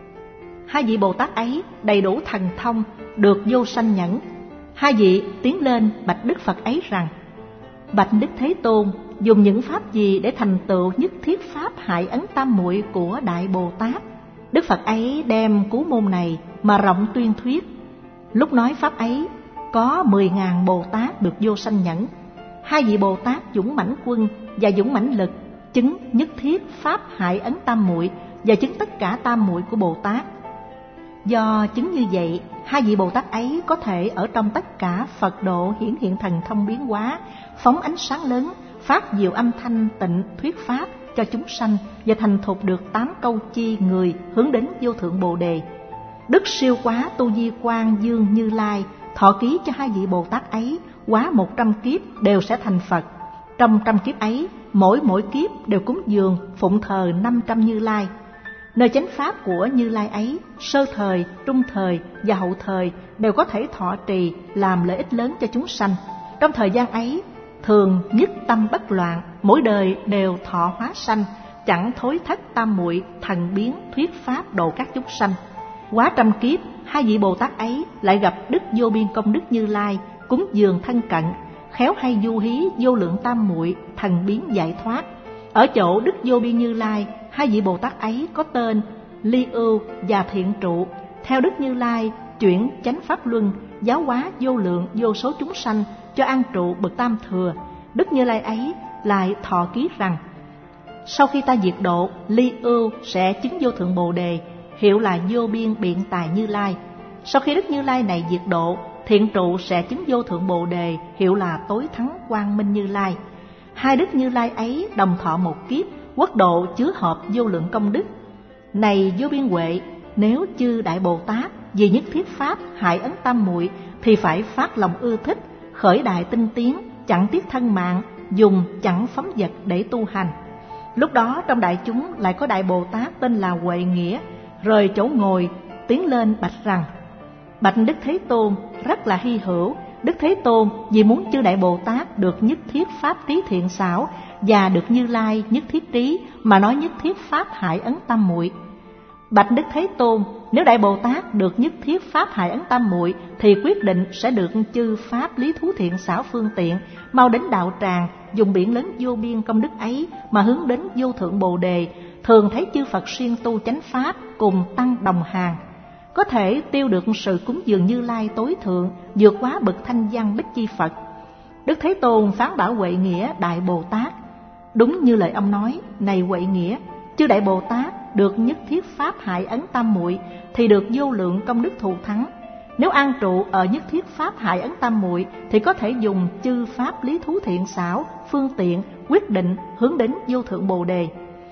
Speaker 1: Hai vị Bồ Tát ấy đầy đủ thần thông, được vô sanh nhẫn. Hai vị tiến lên bạch Đức Phật ấy rằng: Bạch Đức Thế Tôn, dùng những pháp gì để thành tựu nhất thiết pháp hải ấn tam muội của Đại Bồ Tát? Đức Phật ấy đem cú môn này mà rộng tuyên thuyết. Lúc nói pháp ấy, có mười ngàn Bồ Tát được vô sanh nhẫn. Hai vị Bồ Tát Dũng Mãnh Quân và Dũng Mãnh Lực chứng nhất thiết pháp hải ấn tam muội và chứng tất cả tam muội của Bồ Tát. Do chứng như vậy, hai vị Bồ Tát ấy có thể ở trong tất cả Phật độ hiển hiện thần thông biến hóa, phóng ánh sáng lớn, phát diệu âm thanh tịnh thuyết pháp cho chúng sanh và thành thục được tám câu chi người hướng đến vô thượng Bồ Đề. Đức siêu quá tu di quang dương Như Lai thọ ký cho hai vị Bồ Tát ấy, quá một trăm kiếp đều sẽ thành Phật. Trong trăm kiếp ấy, mỗi mỗi kiếp đều cúng dường phụng thờ năm trăm Như Lai. Nơi chánh pháp của Như Lai ấy, sơ thời, trung thời và hậu thời đều có thể thọ trì làm lợi ích lớn cho chúng sanh. Trong thời gian ấy, thường nhất tâm bất loạn, mỗi đời đều thọ hóa sanh, chẳng thối thất tam muội thần biến thuyết pháp độ các chúng sanh. Quá trăm kiếp, hai vị Bồ Tát ấy lại gặp đức vô biên công đức Như Lai, cúng dường thân cận, khéo hay du hí vô lượng tam muội thần biến giải thoát. Ở chỗ đức vô biên Như Lai, hai vị Bồ Tát ấy có tên Ly Ưu và Thiện Trụ. Theo đức Như Lai chuyển chánh pháp luân, giáo hóa vô lượng vô số chúng sanh cho an trụ bậc tam thừa. Đức Như Lai ấy lại thọ ký rằng: sau khi ta diệt độ, Ly Ưu sẽ chứng vô thượng Bồ Đề, hiệu là vô biên biện tài Như Lai. Sau khi đức Như Lai này diệt độ, Thiện Trụ sẽ chứng vô thượng Bồ Đề, hiệu là tối thắng quang minh Như Lai. Hai đức Như Lai ấy đồng thọ một kiếp, quốc độ chứa hợp vô lượng công đức. Này vô biên huệ, nếu chư Đại Bồ Tát vì nhất thiết pháp hại ấn tam muội thì phải phát lòng ưa thích, khởi đại tinh tiến, chẳng tiếc thân mạng, dùng chẳng phóng vật để tu hành. Lúc đó trong đại chúng lại có Đại Bồ Tát tên là Huệ Nghĩa, rời chỗ ngồi tiến lên bạch rằng: bạch Đức Thế Tôn, rất là hy hữu, Đức Thế Tôn vì muốn chư Đại Bồ Tát được nhất thiết pháp trí thiện xảo và được Như Lai nhất thiết trí mà nói nhất thiết pháp hại ấn tam muội. Bạch Đức Thế Tôn, nếu Đại Bồ Tát được nhất thiết pháp hại ấn tam muội thì quyết định sẽ được chư pháp lý thú thiện xảo phương tiện, mau đến đạo tràng, dùng biển lớn vô biên công đức ấy mà hướng đến vô thượng Bồ Đề. Thường thấy chư Phật siêng tu chánh pháp cùng tăng đồng hàng, có thể tiêu được sự cúng dường Như Lai tối thượng, vượt quá bậc thanh văn Bích Chi Phật. Đức Thế Tôn phán bảo Huệ Nghĩa Đại Bồ Tát: đúng như lời ông nói, này Huệ Nghĩa, chư Đại Bồ Tát được nhất thiết pháp hại ấn tam muội thì được vô lượng công đức thù thắng. Nếu an trụ ở nhất thiết pháp hại ấn tam muội thì có thể dùng chư pháp lý thú thiện xảo phương tiện, quyết định hướng đến vô thượng Bồ Đề.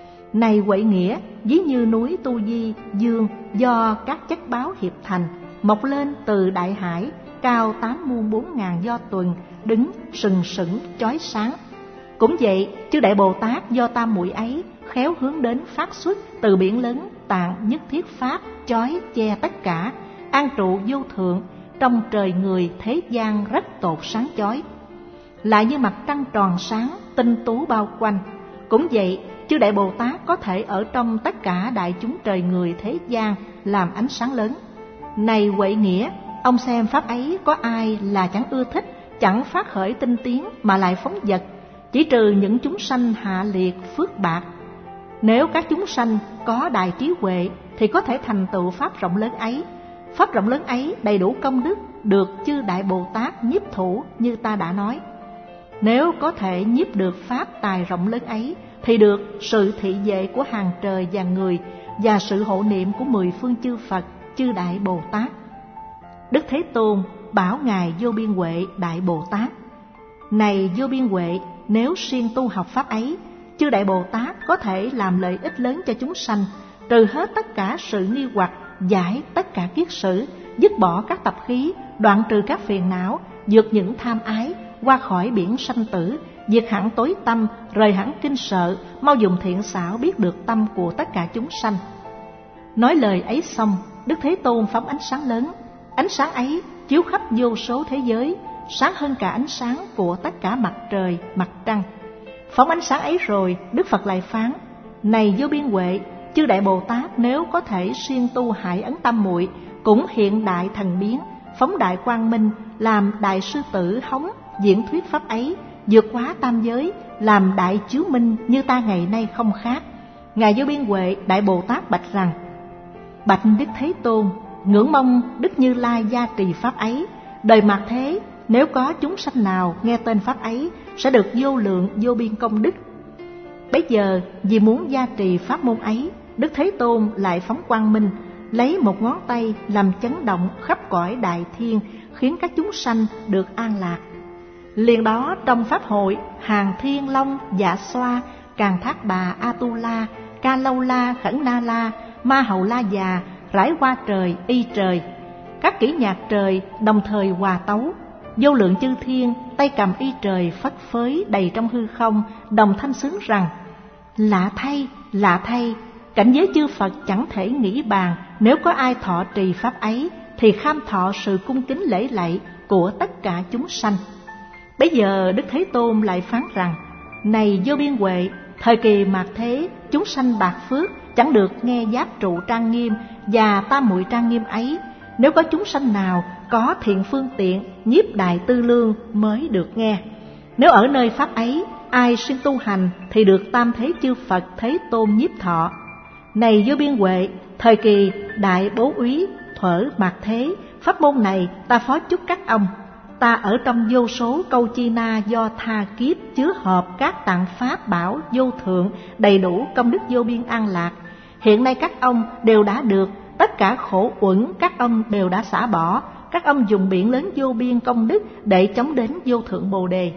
Speaker 1: Này Huệ Nghĩa, ví như núi Tu Di Dương do các chất báo hiệp thành, mọc lên từ đại hải, cao tám muôn bốn ngàn do tuần, đứng sừng sững chói sáng. Cũng vậy, chư Đại Bồ Tát do tam muội ấy khéo hướng đến phát xuất từ biển lớn tạng nhất thiết pháp chói che tất cả, an trụ vô thượng, trong trời người thế gian rất tột sáng chói, lại như mặt trăng tròn sáng tinh tú bao quanh. Cũng vậy, chư Đại Bồ Tát có thể ở trong tất cả đại chúng trời người thế gian làm ánh sáng lớn. Này Huệ Nghĩa, ông xem pháp ấy có ai là chẳng ưa thích, chẳng phát khởi tinh tiến mà lại phóng dật, chỉ trừ những chúng sanh hạ liệt phước bạc. Nếu các chúng sanh có đại trí huệ thì có thể thành tựu pháp rộng lớn ấy. Pháp rộng lớn ấy đầy đủ công đức, được chư Đại Bồ Tát nhiếp thủ như ta đã nói. Nếu có thể nhiếp được pháp tài rộng lớn ấy thì được sự thị vệ của hàng trời và người, và sự hộ niệm của mười phương chư Phật, chư Đại Bồ Tát. Đức Thế Tôn bảo ngài Vô Biên Huệ Đại Bồ Tát: này Vô Biên Huệ, nếu siêng tu học pháp ấy, chư Đại Bồ Tát có thể làm lợi ích lớn cho chúng sanh, trừ hết tất cả sự nghi hoặc, giải tất cả kiết sử, dứt bỏ các tập khí, đoạn trừ các phiền não, vượt những tham ái, qua khỏi biển sanh tử, diệt hẳn tối tâm, rời hẳn kinh sợ, mau dùng thiện xảo biết được tâm của tất cả chúng sanh. Nói lời ấy xong, Đức Thế Tôn phóng ánh sáng lớn. Ánh sáng ấy chiếu khắp vô số thế giới, sáng hơn cả ánh sáng của tất cả mặt trời, mặt trăng. Phóng ánh sáng ấy rồi, Đức Phật lại phán: này Vô Biên Huệ, chư Đại Bồ Tát nếu có thể siêng tu hại ấn tam muội, cũng hiện đại thần biến, phóng đại quang minh, làm đại sư tử hóng diễn thuyết pháp ấy, vượt quá tam giới, làm đại chiếu minh như ta ngày nay không khác. Ngài Vô Biên Huệ Đại Bồ Tát bạch rằng: bạch Đức Thế Tôn, ngưỡng mong Đức Như Lai gia trì pháp ấy. Đời mạt thế, nếu có chúng sanh nào nghe tên pháp ấy, sẽ được vô lượng vô biên công đức. Bấy giờ vì muốn gia trì pháp môn ấy, Đức Thế Tôn lại phóng quang minh, lấy một ngón tay làm chấn động khắp cõi đại thiên, khiến các chúng sanh được an lạc. Liền đó trong pháp hội, hàng thiên long, dạ xoa, càn thác bà, Atula, Ca Lâu La, Khẩn Na La, Ma Hầu La Già, rải qua trời y trời. Các kỹ nhạc trời đồng thời hòa tấu, vô lượng chư thiên tay cầm y trời phất phới đầy trong hư không, đồng thanh sướng rằng: lạ thay, lạ thay, cảnh giới chư Phật chẳng thể nghĩ bàn. Nếu có ai thọ trì pháp ấy thì kham thọ sự cung kính lễ lạy của tất cả chúng sanh. Bấy giờ Đức Thế Tôn lại phán rằng: này vô biên huệ, thời kỳ mạt thế, chúng sanh bạc phước chẳng được nghe giáp trụ trang nghiêm và tam muội trang nghiêm ấy. Nếu có chúng sanh nào có thiện phương tiện, nhiếp đại tư lương mới được nghe. Nếu ở nơi pháp ấy ai siêng tu hành thì được tam thế chư Phật Thế Tôn nhiếp thọ. Này vô biên huệ, thời kỳ đại bố úy thuở mạt thế, pháp môn này ta phó chúc các ông. Ta ở trong vô số câu chi na do tha kiếp chứa hợp các tạng pháp bảo vô thượng, đầy đủ công đức vô biên an lạc. Hiện nay các ông đều đã được, tất cả khổ uẩn các ông đều đã xả bỏ. Các ông dùng biển lớn vô biên công đức để chống đến vô thượng Bồ Đề.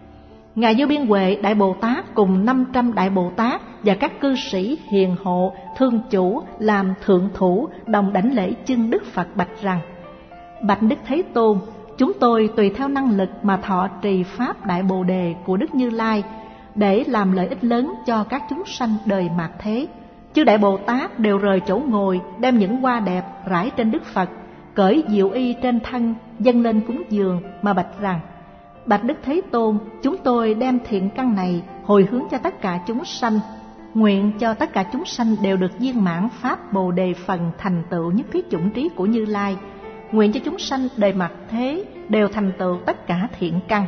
Speaker 1: Ngài Vô Biên Huệ Đại Bồ Tát cùng năm trăm Đại Bồ Tát và các cư sĩ hiền hộ, thương chủ làm thượng thủ đồng đảnh lễ chân Đức Phật bạch rằng: bạch Đức Thế Tôn, chúng tôi tùy theo năng lực mà thọ trì pháp Đại Bồ Đề của Đức Như Lai để làm lợi ích lớn cho các chúng sanh đời mạt thế. Chư Đại Bồ Tát đều rời chỗ ngồi, đem những hoa đẹp rải trên Đức Phật, cởi diệu y trên thân, dâng lên cúng dường mà bạch rằng: bạch Đức Thế Tôn, chúng tôi đem thiện căn này hồi hướng cho tất cả chúng sanh, nguyện cho tất cả chúng sanh đều được viên mãn pháp Bồ Đề phần thành tựu nhất thiết chủng trí của Như Lai. Nguyện cho chúng sanh đời mặt thế đều thành tựu tất cả thiện căn.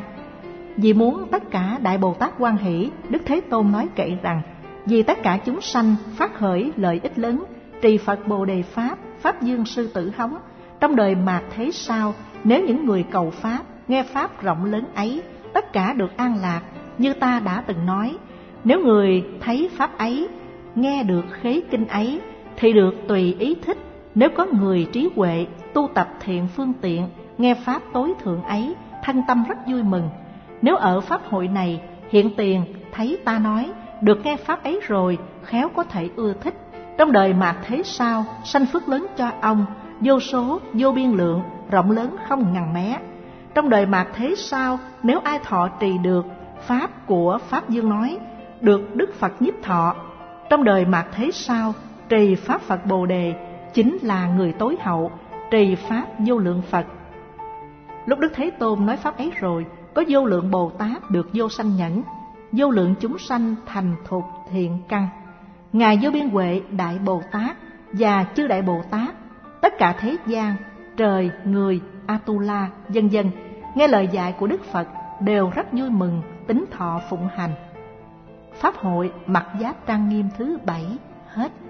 Speaker 1: Vì muốn tất cả Đại Bồ Tát hoan hỷ, Đức Thế Tôn nói kệ rằng: vì tất cả chúng sanh phát khởi lợi ích lớn, trì Phật Bồ Đề Pháp, Pháp Dương Sư Tử Hống, trong đời mạt thế sau, nếu những người cầu Pháp, nghe Pháp rộng lớn ấy, tất cả được an lạc. Như ta đã từng nói, nếu người thấy Pháp ấy, nghe được khế kinh ấy, thì được tùy ý thích. Nếu có người trí huệ, tu tập thiện phương tiện, nghe Pháp tối thượng ấy, thân tâm rất vui mừng. Nếu ở Pháp hội này, hiện tiền thấy ta nói, được nghe Pháp ấy rồi, khéo có thể ưa thích. Trong đời mạt thế sau, sanh phước lớn cho ông, vô số, vô biên lượng, rộng lớn không ngần mé. Trong đời mạt thế sau, nếu ai thọ trì được Pháp của Pháp Dương nói, được Đức Phật nhiếp thọ. Trong đời mạt thế sau, trì Pháp Phật Bồ Đề chính là người tối hậu, trì Pháp vô lượng Phật. Lúc Đức Thế Tôn nói Pháp ấy rồi, có vô lượng Bồ Tát được vô sanh nhẫn, vô lượng chúng sanh thành thục thiện căn. Ngài Vô Biên Huệ Đại Bồ Tát và chư Đại Bồ Tát, tất cả thế gian, trời, người, Atula, vân vân, nghe lời dạy của Đức Phật đều rất vui mừng, tín thọ phụng hành. Pháp hội mặc giáp trang nghiêm thứ bảy hết.